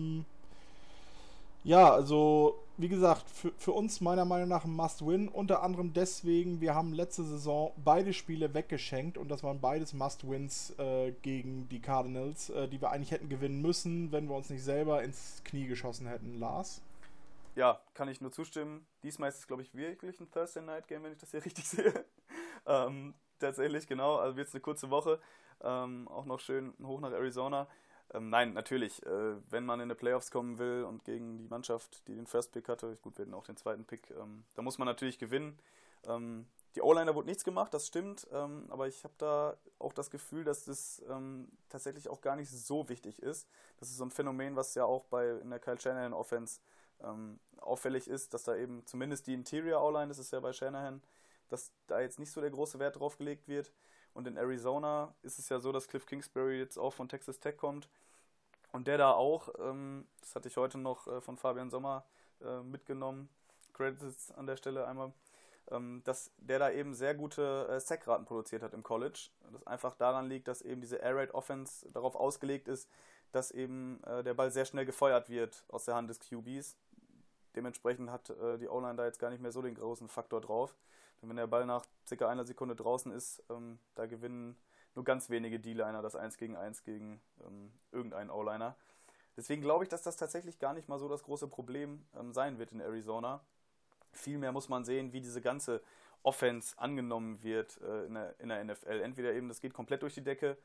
ja, also wie gesagt, für uns meiner Meinung nach ein Must-Win, unter anderem deswegen, wir haben letzte Saison beide Spiele weggeschenkt und das waren beides Must-Wins gegen die Cardinals, die wir eigentlich hätten gewinnen müssen, wenn wir uns nicht selber ins Knie geschossen hätten, Lars. Ja, kann ich nur zustimmen. Diesmal ist es, glaube ich, wirklich ein Thursday Night Game, wenn ich das hier richtig sehe. Tatsächlich, genau, also wird es eine kurze Woche. Auch noch schön hoch nach Arizona. Nein, natürlich, wenn man in die Playoffs kommen will und gegen die Mannschaft, die den First Pick hatte, gut, wir hatten auch den zweiten Pick, da muss man natürlich gewinnen. Die O-Line wurde nichts gemacht, das stimmt, aber ich habe da auch das Gefühl, dass das tatsächlich auch gar nicht so wichtig ist. Das ist so ein Phänomen, was ja auch in der Kyle Shanahan Offense auffällig ist, dass da eben zumindest die Interior O-Line, das ist ja bei Shanahan, dass da jetzt nicht so der große Wert drauf gelegt wird. Und in Arizona ist es ja so, dass Cliff Kingsbury jetzt auch von Texas Tech kommt und der da auch, das hatte ich heute noch von Fabian Sommer mitgenommen, Credits an der Stelle einmal, dass der da eben sehr gute Sackraten produziert hat im College. Das einfach daran liegt, dass eben diese Air Raid Offense darauf ausgelegt ist, dass eben der Ball sehr schnell gefeuert wird aus der Hand des QBs. Dementsprechend hat die O-Line da jetzt gar nicht mehr so den großen Faktor drauf. Denn wenn der Ball nach ca. einer Sekunde draußen ist, da gewinnen nur ganz wenige D-Liner das 1 gegen 1 gegen irgendeinen O-Liner. Deswegen glaube ich, dass das tatsächlich gar nicht mal so das große Problem sein wird in Arizona. Vielmehr muss man sehen, wie diese ganze Offense angenommen wird in der NFL. Entweder eben, das geht komplett durch die Decke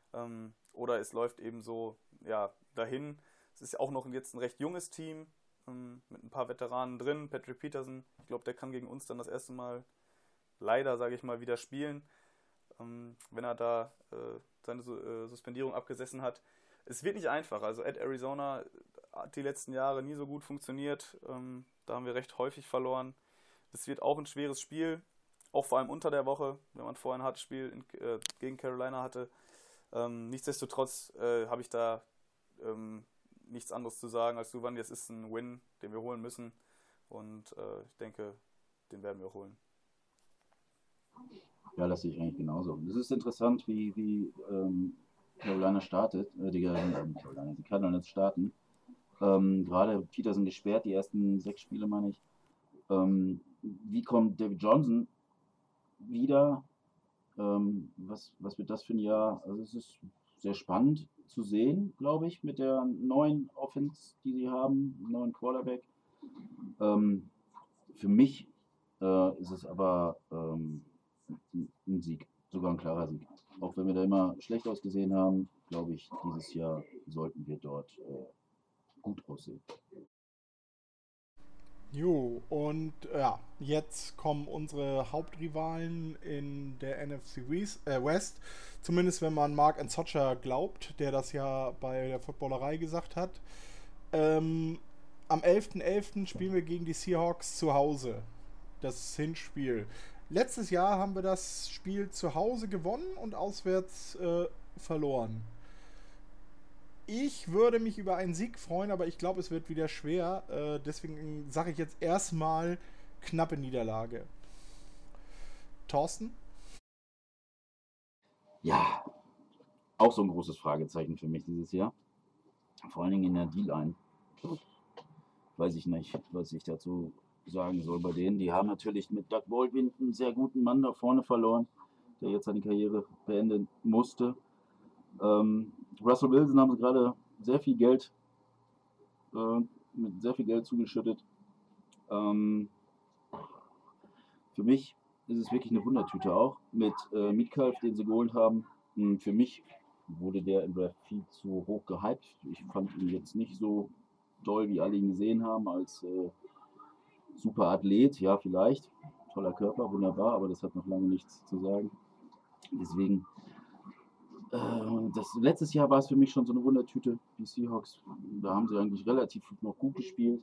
oder es läuft eben so dahin. Es ist auch noch jetzt ein recht junges Team mit ein paar Veteranen drin. Patrick Peterson, ich glaube, der kann gegen uns dann das erste Mal leider, sage ich mal, wieder spielen, wenn er da seine Suspendierung abgesessen hat. Es wird nicht einfach. Also at Arizona hat die letzten Jahre nie so gut funktioniert. Da haben wir recht häufig verloren. Das wird auch ein schweres Spiel, auch vor allem unter der Woche, wenn man vorher ein hartes Spiel gegen Carolina hatte. Nichtsdestotrotz habe ich da nichts anderes zu sagen als du, Wandy. Es ist ein Win, den wir holen müssen und ich denke, den werden wir holen. Ja, das sehe ich eigentlich genauso. Es ist interessant, wie Carolina startet, die Cardinals starten. Gerade Peterson gesperrt, die ersten 6 Spiele, meine ich. Wie kommt David Johnson wieder? Was wird das für ein Jahr? Also es ist sehr spannend zu sehen, glaube ich, mit der neuen Offense, die sie haben, neuen Quarterback. Für mich ist es aber ein Sieg, sogar ein klarer Sieg. Auch wenn wir da immer schlecht ausgesehen haben, glaube ich, dieses Jahr sollten wir dort gut aussehen. Jo, und ja, jetzt kommen unsere Hauptrivalen in der NFC West. Zumindest wenn man Mark Nzocha glaubt, der das ja bei der Footballerei gesagt hat. Am 11.11. spielen wir gegen die Seahawks zu Hause. Das Hinspiel. Letztes Jahr haben wir das Spiel zu Hause gewonnen und auswärts verloren. Ich würde mich über einen Sieg freuen, aber ich glaube, es wird wieder schwer. Deswegen sage ich jetzt erstmal knappe Niederlage. Thorsten? Ja, auch so ein großes Fragezeichen für mich dieses Jahr. Vor allen Dingen in der D-Line. Weiß ich nicht, was ich dazu sagen soll bei denen. Die haben natürlich mit Doug Baldwin einen sehr guten Mann da vorne verloren, der jetzt seine Karriere beenden musste. Russell Wilson haben sie gerade sehr viel Geld mit sehr viel Geld zugeschüttet. Für mich ist es wirklich eine Wundertüte auch. Mit Metcalf, den sie geholt haben. Für mich wurde der im Draft viel zu hoch gehypt. Ich fand ihn jetzt nicht so toll, wie alle ihn gesehen haben, als super Athlet. Ja, vielleicht. Toller Körper, wunderbar, aber das hat noch lange nichts zu sagen. Deswegen, letztes Jahr war es für mich schon so eine Wundertüte, die Seahawks. Da haben sie eigentlich relativ noch gut gespielt.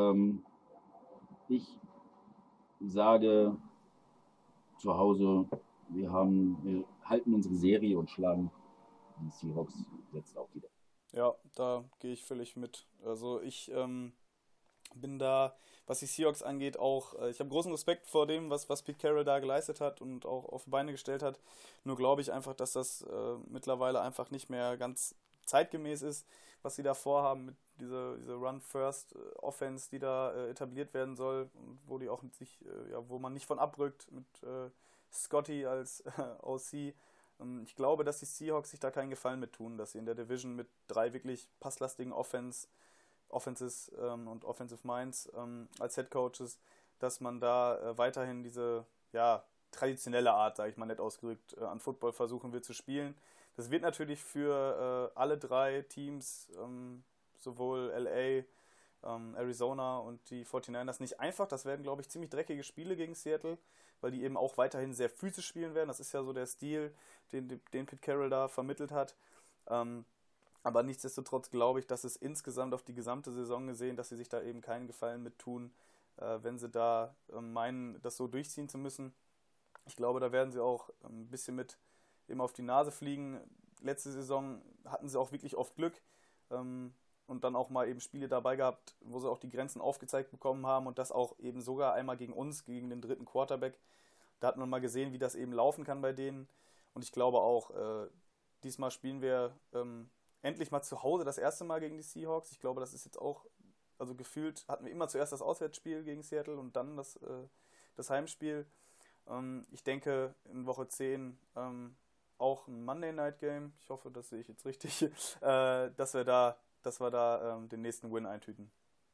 Ich sage zu Hause, wir halten unsere Serie und schlagen die Seahawks jetzt auch wieder. Ja, da gehe ich völlig mit. Also ich bin da, was die Seahawks angeht, auch, ich habe großen Respekt vor dem, was Pete Carroll da geleistet hat und auch auf die Beine gestellt hat. Nur glaube ich einfach, dass das mittlerweile einfach nicht mehr ganz zeitgemäß ist, was sie da vorhaben mit dieser Run-First-Offense, die da etabliert werden soll und wo die auch mit sich, wo man nicht von abrückt mit Scotty als OC. Ich glaube, dass die Seahawks sich da keinen Gefallen mit tun, dass sie in der Division mit 3 wirklich passlastigen Offenses und Offensive Minds als Head Coaches, dass man da weiterhin diese traditionelle Art, sage ich mal nett ausgedrückt, an Football versuchen wird zu spielen. Das wird natürlich für alle 3 Teams, sowohl LA, Arizona und die 49ers nicht einfach. Das werden, glaube ich, ziemlich dreckige Spiele gegen Seattle, weil die eben auch weiterhin sehr physisch spielen werden. Das ist ja so der Stil, den Pete Carroll da vermittelt hat. Aber nichtsdestotrotz glaube ich, dass es insgesamt auf die gesamte Saison gesehen, dass sie sich da eben keinen Gefallen mit tun, wenn sie da meinen, das so durchziehen zu müssen. Ich glaube, da werden sie auch ein bisschen mit eben auf die Nase fliegen. Letzte Saison hatten sie auch wirklich oft Glück und dann auch mal eben Spiele dabei gehabt, wo sie auch die Grenzen aufgezeigt bekommen haben und das auch eben sogar einmal gegen uns, gegen den dritten Quarterback. Da hat man mal gesehen, wie das eben laufen kann bei denen. Und ich glaube auch, diesmal spielen wir endlich mal zu Hause das erste Mal gegen die Seahawks. Ich glaube, das ist jetzt auch, also gefühlt hatten wir immer zuerst das Auswärtsspiel gegen Seattle und dann das Heimspiel. Ich denke in Woche 10 auch ein Monday Night Game. Ich hoffe, das sehe ich jetzt richtig, dass wir da den nächsten Win eintüten.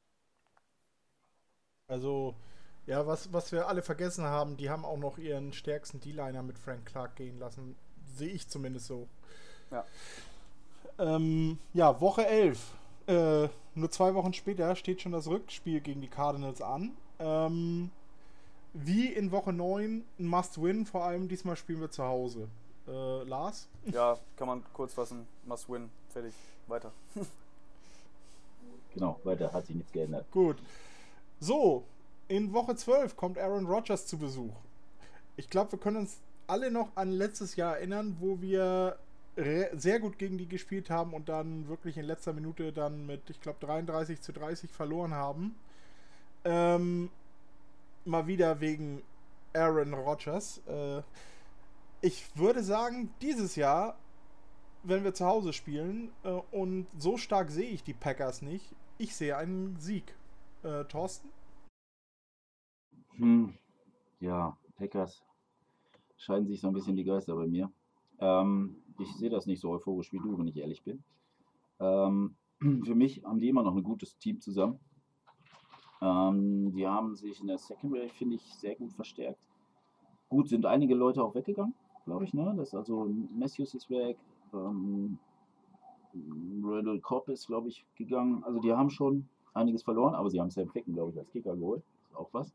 Also, ja, was wir alle vergessen haben, die haben auch noch ihren stärksten D-Liner mit Frank Clark gehen lassen. Sehe ich zumindest so. Ja. Woche 11. Nur 2 Wochen später steht schon das Rückspiel gegen die Cardinals an. Wie in Woche 9 ein Must-Win, vor allem diesmal spielen wir zu Hause. Lars? Ja, kann man kurz fassen. Must-Win. Fertig. Weiter. Genau, weiter hat sich nichts geändert. Gut. So, in Woche 12 kommt Aaron Rodgers zu Besuch. Ich glaube, wir können uns alle noch an letztes Jahr erinnern, wo wir sehr gut gegen die gespielt haben und dann wirklich in letzter Minute dann mit, ich glaube, 33-30 verloren haben. Mal wieder wegen Aaron Rodgers. Ich würde sagen, dieses Jahr, wenn wir zu Hause spielen, und so stark sehe ich die Packers nicht, ich sehe einen Sieg. Thorsten? Ja, Packers scheiden sich so ein bisschen die Geister bei mir. Ich sehe das nicht so euphorisch wie du, wenn ich ehrlich bin. Für mich haben die immer noch ein gutes Team zusammen. Die haben sich in der Secondary, finde ich, sehr gut verstärkt. Gut, sind einige Leute auch weggegangen, glaube ich, ne? Das ist also Matthews ist weg, Randall Cobb ist, glaube ich, gegangen. Also die haben schon einiges verloren, aber sie haben Sam Ficken, glaube ich, als Kicker geholt. Das ist auch was.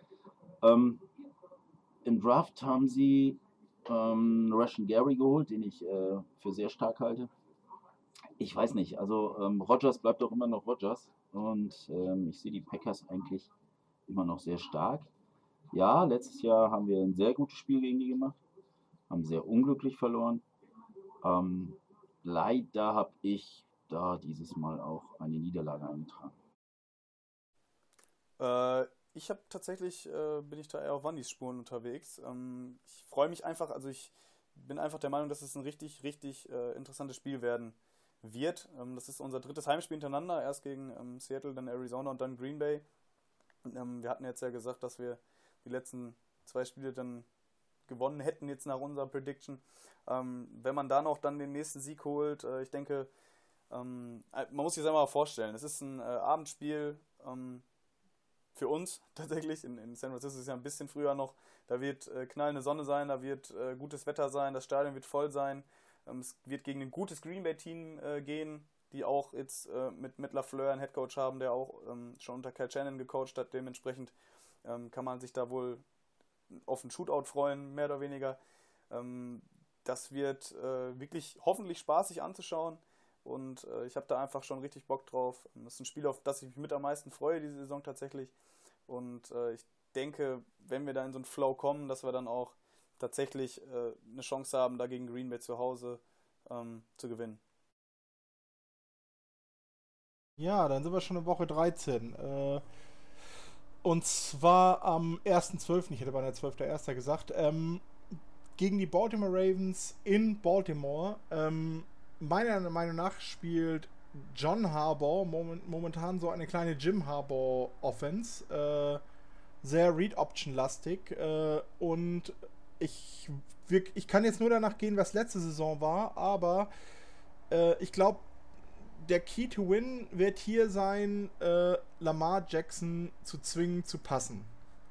Im Draft haben sie Rashan Gary geholt, den ich für sehr stark halte. Ich weiß nicht, also Rodgers bleibt doch immer noch Rodgers und ich sehe die Packers eigentlich immer noch sehr stark. Ja, letztes Jahr haben wir ein sehr gutes Spiel gegen die gemacht, haben sehr unglücklich verloren. Leider habe ich da dieses Mal auch eine Niederlage eingetragen. Ich habe tatsächlich, bin ich da eher auf Wandys Spuren unterwegs. Ich freue mich einfach, also ich bin einfach der Meinung, dass es ein richtig, richtig interessantes Spiel werden wird. Das ist unser drittes Heimspiel hintereinander, erst gegen Seattle, dann Arizona und dann Green Bay. Wir hatten jetzt ja gesagt, dass wir die letzten 2 Spiele dann gewonnen hätten, jetzt nach unserer Prediction. Wenn man da noch dann den nächsten Sieg holt, ich denke, man muss sich das einmal vorstellen, es ist ein Abendspiel für uns tatsächlich. In San Francisco ist es ja ein bisschen früher noch. Da wird knallende Sonne sein, da wird gutes Wetter sein, das Stadion wird voll sein. Es wird gegen ein gutes Green Bay-Team gehen, die auch jetzt mit Matt LaFleur einen Headcoach haben, der auch schon unter Kyle Shanahan gecoacht hat. Dementsprechend kann man sich da wohl auf einen Shootout freuen, mehr oder weniger. Das wird wirklich hoffentlich spaßig anzuschauen und ich habe da einfach schon richtig Bock drauf. Das ist ein Spiel, auf das ich mich mit am meisten freue diese Saison tatsächlich und ich denke, wenn wir da in so einen Flow kommen, dass wir dann auch tatsächlich eine Chance haben, da gegen Green Bay zu Hause zu gewinnen. Ja, dann sind wir schon in Woche 13. Und zwar am 1.12., ich hätte beinahe 12.01. gesagt, gegen die Baltimore Ravens in Baltimore. Meiner Meinung nach spielt John Harbaugh momentan so eine kleine Jim Harbaugh Offense. Sehr Read-Option-lastig. Und ich kann jetzt nur danach gehen, was letzte Saison war, aber ich glaube, der Key to Win wird hier sein, Lamar Jackson zu zwingen, zu passen.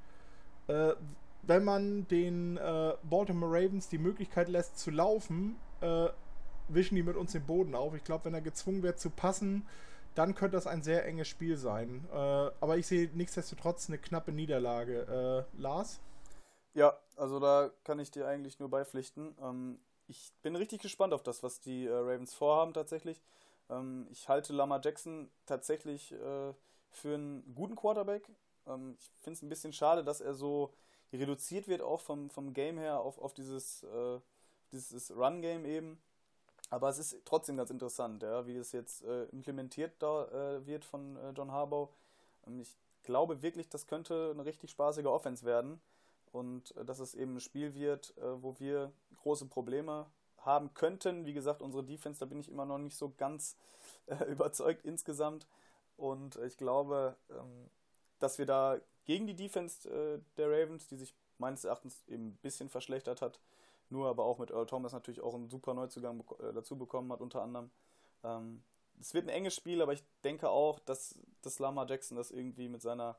Wenn man den Baltimore Ravens die Möglichkeit lässt zu laufen, wischen die mit uns den Boden auf. Ich glaube, wenn er gezwungen wird zu passen, dann könnte das ein sehr enges Spiel sein. Aber ich sehe nichtsdestotrotz eine knappe Niederlage. Lars? Ja, also da kann ich dir eigentlich nur beipflichten. Ich bin richtig gespannt auf das, was die Ravens vorhaben tatsächlich. Ich halte Lamar Jackson tatsächlich für einen guten Quarterback. Ich finde es ein bisschen schade, dass er so reduziert wird, auch vom Game her, auf dieses Run-Game eben. Aber es ist trotzdem ganz interessant, ja, wie es jetzt implementiert da wird von John Harbaugh. Ich glaube wirklich, das könnte eine richtig spaßige Offense werden und dass es eben ein Spiel wird, wo wir große Probleme haben könnten. Wie gesagt, unsere Defense, da bin ich immer noch nicht so ganz überzeugt insgesamt. Und ich glaube, dass wir da gegen die Defense der Ravens, die sich meines Erachtens eben ein bisschen verschlechtert hat, nur aber auch mit Earl Thomas natürlich auch einen super Neuzugang dazu bekommen hat, unter anderem. Es wird ein enges Spiel, aber ich denke auch, dass Lamar Jackson das irgendwie mit seinen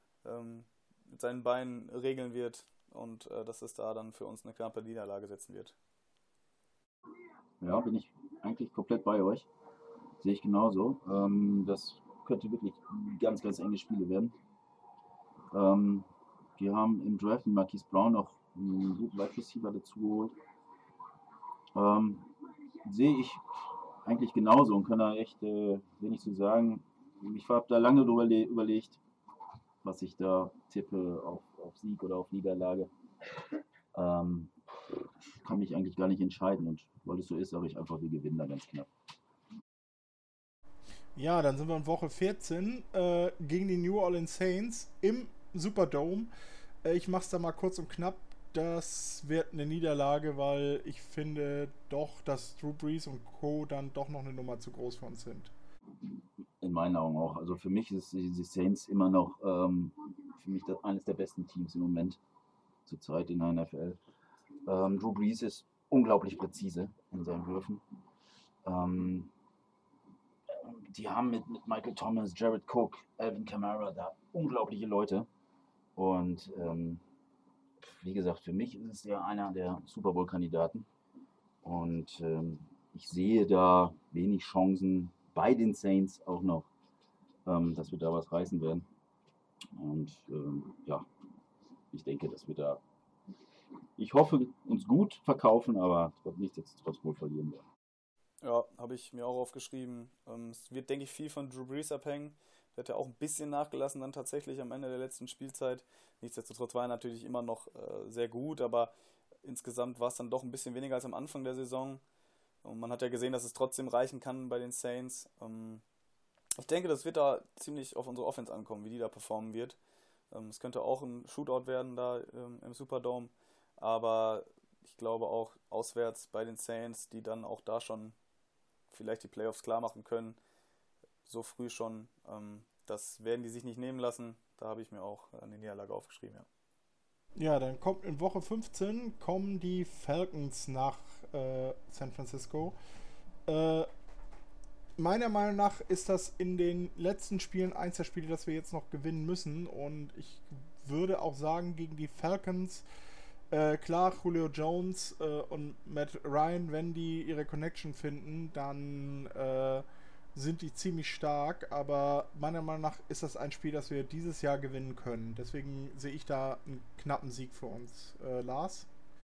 Beinen regeln wird und dass es da dann für uns eine knappe Niederlage setzen wird. Ja, bin ich eigentlich komplett bei euch. Sehe ich genauso. Das könnte wirklich ganz, ganz enge Spiele werden. Wir haben im Draft mit Marquise Brown noch einen guten Wide Receiver dazu geholt. Sehe ich eigentlich genauso und kann da echt wenig zu sagen. Ich habe da lange drüber überlegt, was ich da tippe auf Sieg oder auf Niederlage. Kann mich eigentlich gar nicht entscheiden und weil es so ist, sage ich einfach, wir gewinnen da ganz knapp. Ja, dann sind wir in Woche 14 gegen die New Orleans Saints im Superdome. Ich mach's da mal kurz und knapp. Das wird eine Niederlage, weil ich finde doch, dass Drew Brees und Co. dann doch noch eine Nummer zu groß für uns sind. In meinen Augen auch. Also für mich ist die Saints immer noch für mich eines der besten Teams im Moment zurzeit in der NFL. Drew Brees ist unglaublich präzise in seinen Würfen. Die haben mit Michael Thomas, Jared Cook, Alvin Kamara da unglaubliche Leute. Und wie gesagt, für mich ist es ja einer der Super Bowl-Kandidaten. Und ich sehe da wenig Chancen bei den Saints auch noch, dass wir da was reißen werden. Und ja, ich denke, dass wir da, ich hoffe, uns gut verkaufen, aber nichtsdestotrotz wohl verlieren werden. Ja, habe ich mir auch aufgeschrieben. Es wird, denke ich, viel von Drew Brees abhängen. Der hat ja auch ein bisschen nachgelassen dann tatsächlich am Ende der letzten Spielzeit. Nichtsdestotrotz war er natürlich immer noch sehr gut, aber insgesamt war es dann doch ein bisschen weniger als am Anfang der Saison. Und man hat ja gesehen, dass es trotzdem reichen kann bei den Saints. Ich denke, das wird da ziemlich auf unsere Offense ankommen, wie die da performen wird. Es könnte auch ein Shootout werden da im Superdome, aber ich glaube auch auswärts bei den Saints, die dann auch da schon vielleicht die Playoffs klar machen können, so früh schon, das werden die sich nicht nehmen lassen. Da habe ich mir auch eine Niederlage aufgeschrieben, ja. Ja, dann kommt in Woche 15 kommen die Falcons nach San Francisco. Meiner Meinung nach ist das in den letzten Spielen eins der Spiele, das wir jetzt noch gewinnen müssen. Und ich würde auch sagen, gegen die Falcons, klar, Julio Jones und Matt Ryan, wenn die ihre Connection finden, dann sind die ziemlich stark. Aber meiner Meinung nach ist das ein Spiel, das wir dieses Jahr gewinnen können. Deswegen sehe ich da einen knappen Sieg für uns. Lars?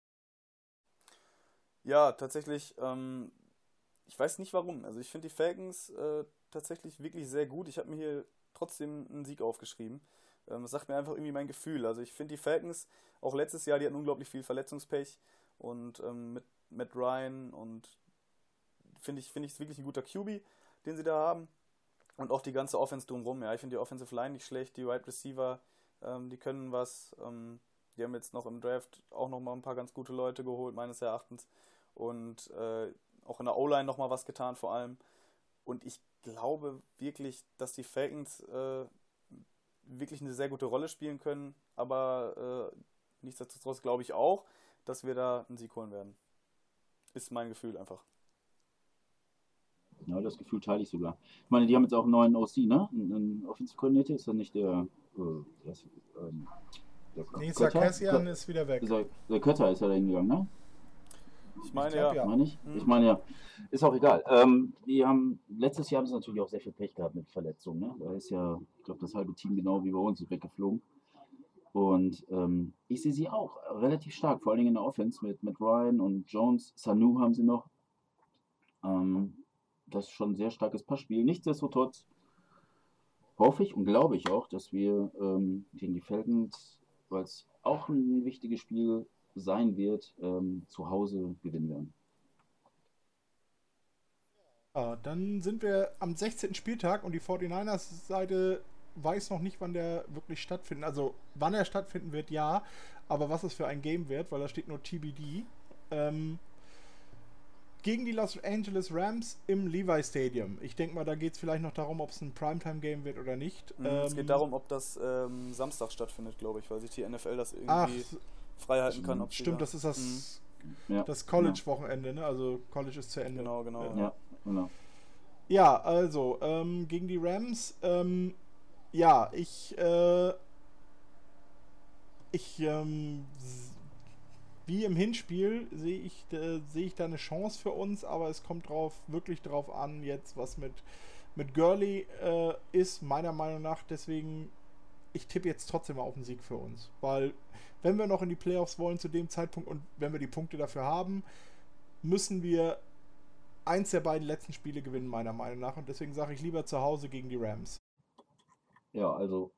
Ja, tatsächlich, ich weiß nicht warum. Also ich finde die Falcons tatsächlich wirklich sehr gut. Ich habe mir hier trotzdem einen Sieg aufgeschrieben. Das sagt mir einfach irgendwie mein Gefühl. Also ich finde die Falcons, auch letztes Jahr, die hatten unglaublich viel Verletzungspech. Und mit Matt Ryan und finde ich es wirklich ein guter QB, den sie da haben. Und auch die ganze Offense drumherum. Ja, ich finde die Offensive Line nicht schlecht. Die Wide Receiver, die können was. Die haben jetzt noch im Draft auch noch mal ein paar ganz gute Leute geholt, meines Erachtens. Und auch in der O-Line noch mal was getan vor allem. Und ich glaube wirklich, dass die Falcons wirklich eine sehr gute Rolle spielen können. Aber nichtsdestotrotz glaube ich auch, dass wir da einen Sieg holen werden. Ist mein Gefühl einfach. Ja, das Gefühl teile ich sogar. Ich meine, die haben jetzt auch einen neuen OC, ne? Ein Offensive Coordinator, ist das nicht der Nee, Kötter? Sarkisian ist wieder weg. Der Kötter ist ja da hingegangen, ne? Ich meine, Ich glaub, ja. ja. Meine ich? Ich meine ja. Ist auch egal. Letztes Jahr haben sie natürlich auch sehr viel Pech gehabt mit Verletzungen, ne? Da ist ja, ich glaube, das halbe Team genau wie bei uns weggeflogen. Und ich sehe sie auch relativ stark, vor allen Dingen in der Offense mit Ryan und Jones. Sanu haben sie noch. Das ist schon ein sehr starkes Passspiel. Nichtsdestotrotz hoffe ich und glaube ich auch, dass wir gegen die Falcons, weil es auch ein wichtiges Spiel sein wird, zu Hause gewinnen werden. Ja, dann sind wir am 16. Spieltag und die 49ers-Seite weiß noch nicht, wann der wirklich stattfindet. Also, wann er stattfinden wird, ja. Aber was es für ein Game wird, weil da steht nur TBD. Gegen die Los Angeles Rams im Levi Stadium. Ich denke mal, da geht es vielleicht noch darum, ob es ein Primetime-Game wird oder nicht. Es geht darum, ob das Samstag stattfindet, glaube ich, weil sich die NFL das irgendwie frei halten kann. Ob Stimmt, das ist das, Ja, das College-Wochenende, ne? Also College ist zu Ende. Genau. ja, genau. Ja, also, gegen die Rams, ja, wie im Hinspiel sehe ich da eine Chance für uns, aber es kommt wirklich drauf an, jetzt was mit Gurley ist, meiner Meinung nach. Deswegen, ich tippe jetzt trotzdem mal auf einen Sieg für uns. Weil, wenn wir noch in die Playoffs wollen zu dem Zeitpunkt und wenn wir die Punkte dafür haben, müssen wir eins der beiden letzten Spiele gewinnen, meiner Meinung nach. Und deswegen sage ich lieber zu Hause gegen die Rams. Ja, also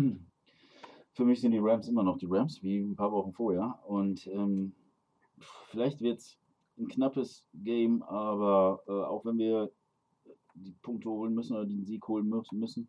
für mich sind die Rams immer noch die Rams, wie ein paar Wochen vorher. Und vielleicht wird es ein knappes Game, aber auch wenn wir die Punkte holen müssen oder den Sieg holen müssen,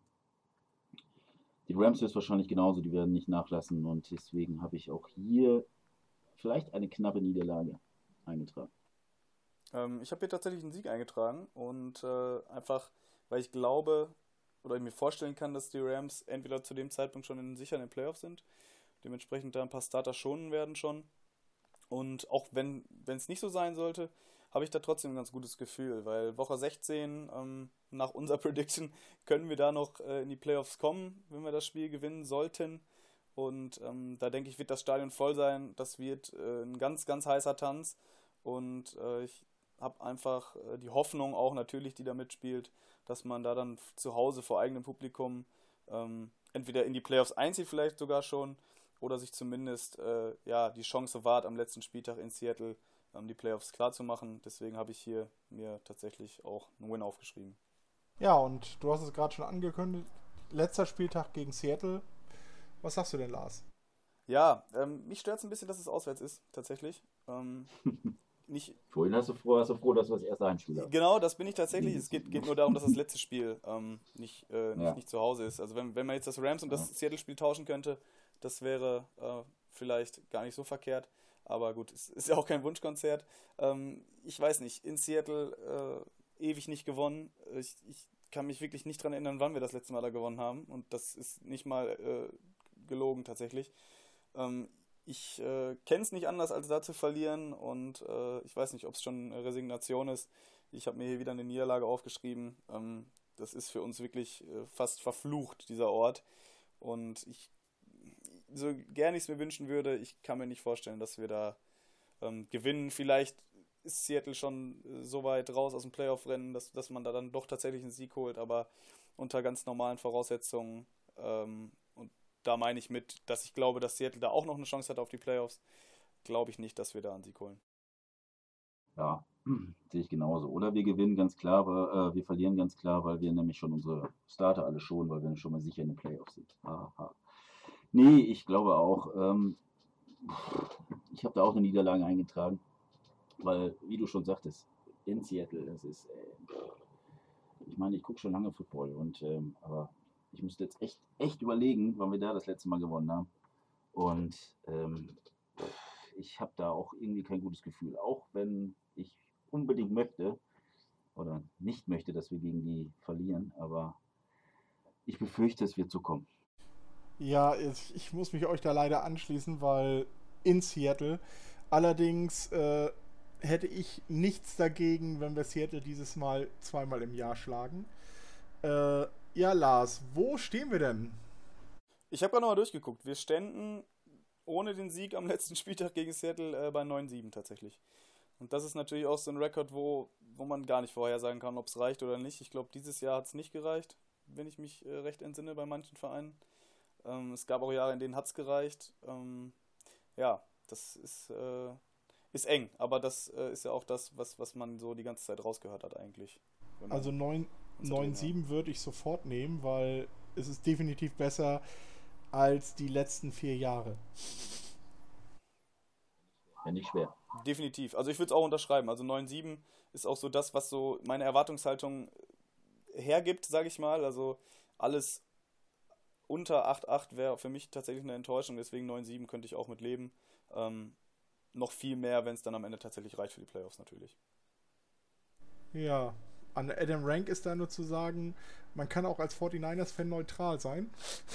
die Rams ist wahrscheinlich genauso, die werden nicht nachlassen. Und deswegen habe ich auch hier vielleicht eine knappe Niederlage eingetragen. Ich habe hier tatsächlich einen Sieg eingetragen und einfach, weil ich glaube oder ich mir vorstellen kann, dass die Rams entweder zu dem Zeitpunkt schon sicher in den Playoffs sind, dementsprechend da ein paar Starter schonen werden schon. Und auch wenn es nicht so sein sollte, habe ich da trotzdem ein ganz gutes Gefühl, weil Woche 16, nach unserer Prediction, können wir da noch in die Playoffs kommen, wenn wir das Spiel gewinnen sollten. Und da denke ich, wird das Stadion voll sein. Das wird ein ganz, ganz heißer Tanz. Und ich habe einfach die Hoffnung auch natürlich, die da mitspielt, dass man da dann zu Hause vor eigenem Publikum entweder in die Playoffs einzieht, vielleicht sogar schon, oder sich zumindest die Chance wahrt, am letzten Spieltag in Seattle die Playoffs klar zu machen. Deswegen habe ich hier mir tatsächlich auch einen Win aufgeschrieben. Ja, und du hast es gerade schon angekündigt, letzter Spieltag gegen Seattle. Was sagst du denn, Lars? Ja, mich stört es ein bisschen, dass es auswärts ist, tatsächlich. Nicht, Vorhin warst du froh, dass du das erste Heimspiel hast. genau, das bin ich tatsächlich. Es geht nur darum, dass das letzte Spiel nicht zu Hause ist. Also wenn man jetzt das Rams und das Seattle-Spiel tauschen könnte, das wäre vielleicht gar nicht so verkehrt. Aber gut, es ist ja auch kein Wunschkonzert. Ich weiß nicht, in Seattle ewig nicht gewonnen. Ich kann mich wirklich nicht dran erinnern, wann wir das letzte Mal da gewonnen haben. Und das ist nicht mal gelogen tatsächlich. Ich kenne es nicht anders, als da zu verlieren. Und ich weiß nicht, ob es schon Resignation ist. Ich habe mir hier wieder eine Niederlage aufgeschrieben. Das ist für uns wirklich fast verflucht, dieser Ort. Und so gerne ich es mir wünschen würde, ich kann mir nicht vorstellen, dass wir da gewinnen. Vielleicht ist Seattle schon so weit raus aus dem Playoff-Rennen, dass man da dann doch tatsächlich einen Sieg holt, aber unter ganz normalen Voraussetzungen. Und da meine ich mit, dass ich glaube, dass Seattle da auch noch eine Chance hat auf die Playoffs, glaube ich nicht, dass wir da einen Sieg holen. Ja, sehe ich genauso. Oder wir gewinnen ganz klar, aber wir verlieren ganz klar, weil wir nämlich schon unsere Starter alle schonen, weil wir schon mal sicher in den Playoffs sind. Aha. Nee, ich glaube auch, ich habe da auch eine Niederlage eingetragen, weil, wie du schon sagtest, in Seattle, das ist, ich meine, ich gucke schon lange Football, aber ich müsste jetzt echt überlegen, wann wir da das letzte Mal gewonnen haben. Und ich habe da auch irgendwie kein gutes Gefühl, auch wenn ich unbedingt möchte oder nicht möchte, dass wir gegen die verlieren, aber ich befürchte, es wird so kommen. Ja, ich muss mich euch da leider anschließen, weil in Seattle, allerdings hätte ich nichts dagegen, wenn wir Seattle dieses Mal zweimal im Jahr schlagen. Ja, Lars, wo stehen wir denn? Ich habe gerade nochmal durchgeguckt. Wir ständen ohne den Sieg am letzten Spieltag gegen Seattle bei 9-7 tatsächlich. Und das ist natürlich auch so ein Rekord, wo man gar nicht vorhersagen kann, ob es reicht oder nicht. Ich glaube, dieses Jahr hat es nicht gereicht, wenn ich mich recht entsinne bei manchen Vereinen. Es gab auch Jahre, in denen hat es gereicht. Ja, das ist eng, aber das ist ja auch das, was man so die ganze Zeit rausgehört hat eigentlich. Also 9-7 würde ich sofort nehmen, weil es ist definitiv besser als die letzten 4 Jahre. Ja, nicht schwer. Definitiv. Also ich würde es auch unterschreiben. Also 9-7 ist auch so das, was so meine Erwartungshaltung hergibt, sage ich mal. Also alles unter 8-8 wäre für mich tatsächlich eine Enttäuschung. Deswegen 9-7 könnte ich auch mit leben. Noch viel mehr, wenn es dann am Ende tatsächlich reicht für die Playoffs natürlich. Ja, an Adam Rank ist da nur zu sagen, man kann auch als 49ers-Fan neutral sein.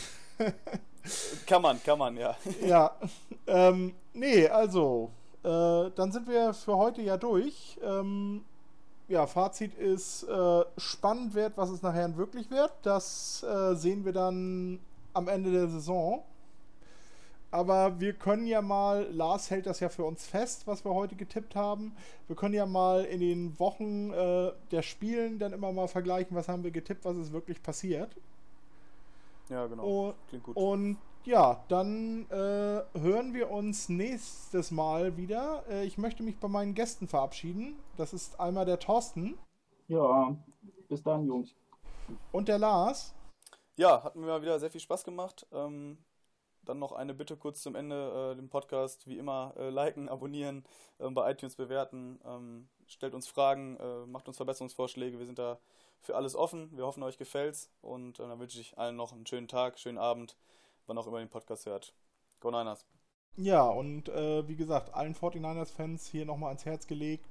Kann man, ja. Ja, nee, also, dann sind wir für heute ja durch. Ja, Fazit ist, spannend wird, was es nachher wirklich wird. Das sehen wir dann am Ende der Saison. Aber wir können ja mal, Lars hält das ja für uns fest, was wir heute getippt haben. Wir können ja mal in den Wochen der Spielen dann immer mal vergleichen, was haben wir getippt, was ist wirklich passiert. Ja, genau. Klingt gut. Und ja, dann hören wir uns nächstes Mal wieder. Ich möchte mich bei meinen Gästen verabschieden. Das ist einmal der Thorsten. Ja, bis dann, Jungs. Und der Lars. Ja, hat mir mal wieder sehr viel Spaß gemacht. Dann noch eine Bitte kurz zum Ende, den Podcast wie immer liken, abonnieren, bei iTunes bewerten, stellt uns Fragen, macht uns Verbesserungsvorschläge, wir sind da für alles offen, wir hoffen euch gefällt's und dann wünsche ich allen noch einen schönen Tag, schönen Abend, wann auch immer den Podcast hört. Go Niners! Ja, und wie gesagt, allen 49ers-Fans hier nochmal ans Herz gelegt.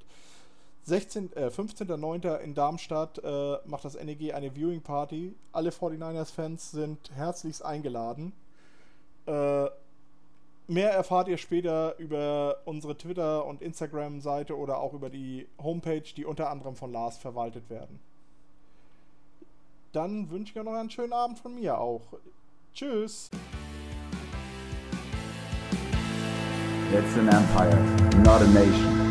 15.09. in Darmstadt macht das NEG eine Viewing-Party. Alle 49ers-Fans sind herzlichst eingeladen. Mehr erfahrt ihr später über unsere Twitter- und Instagram-Seite oder auch über die Homepage, die unter anderem von Lars verwaltet werden. Dann wünsche ich euch noch einen schönen Abend von mir auch. Tschüss! It's an empire, not a nation.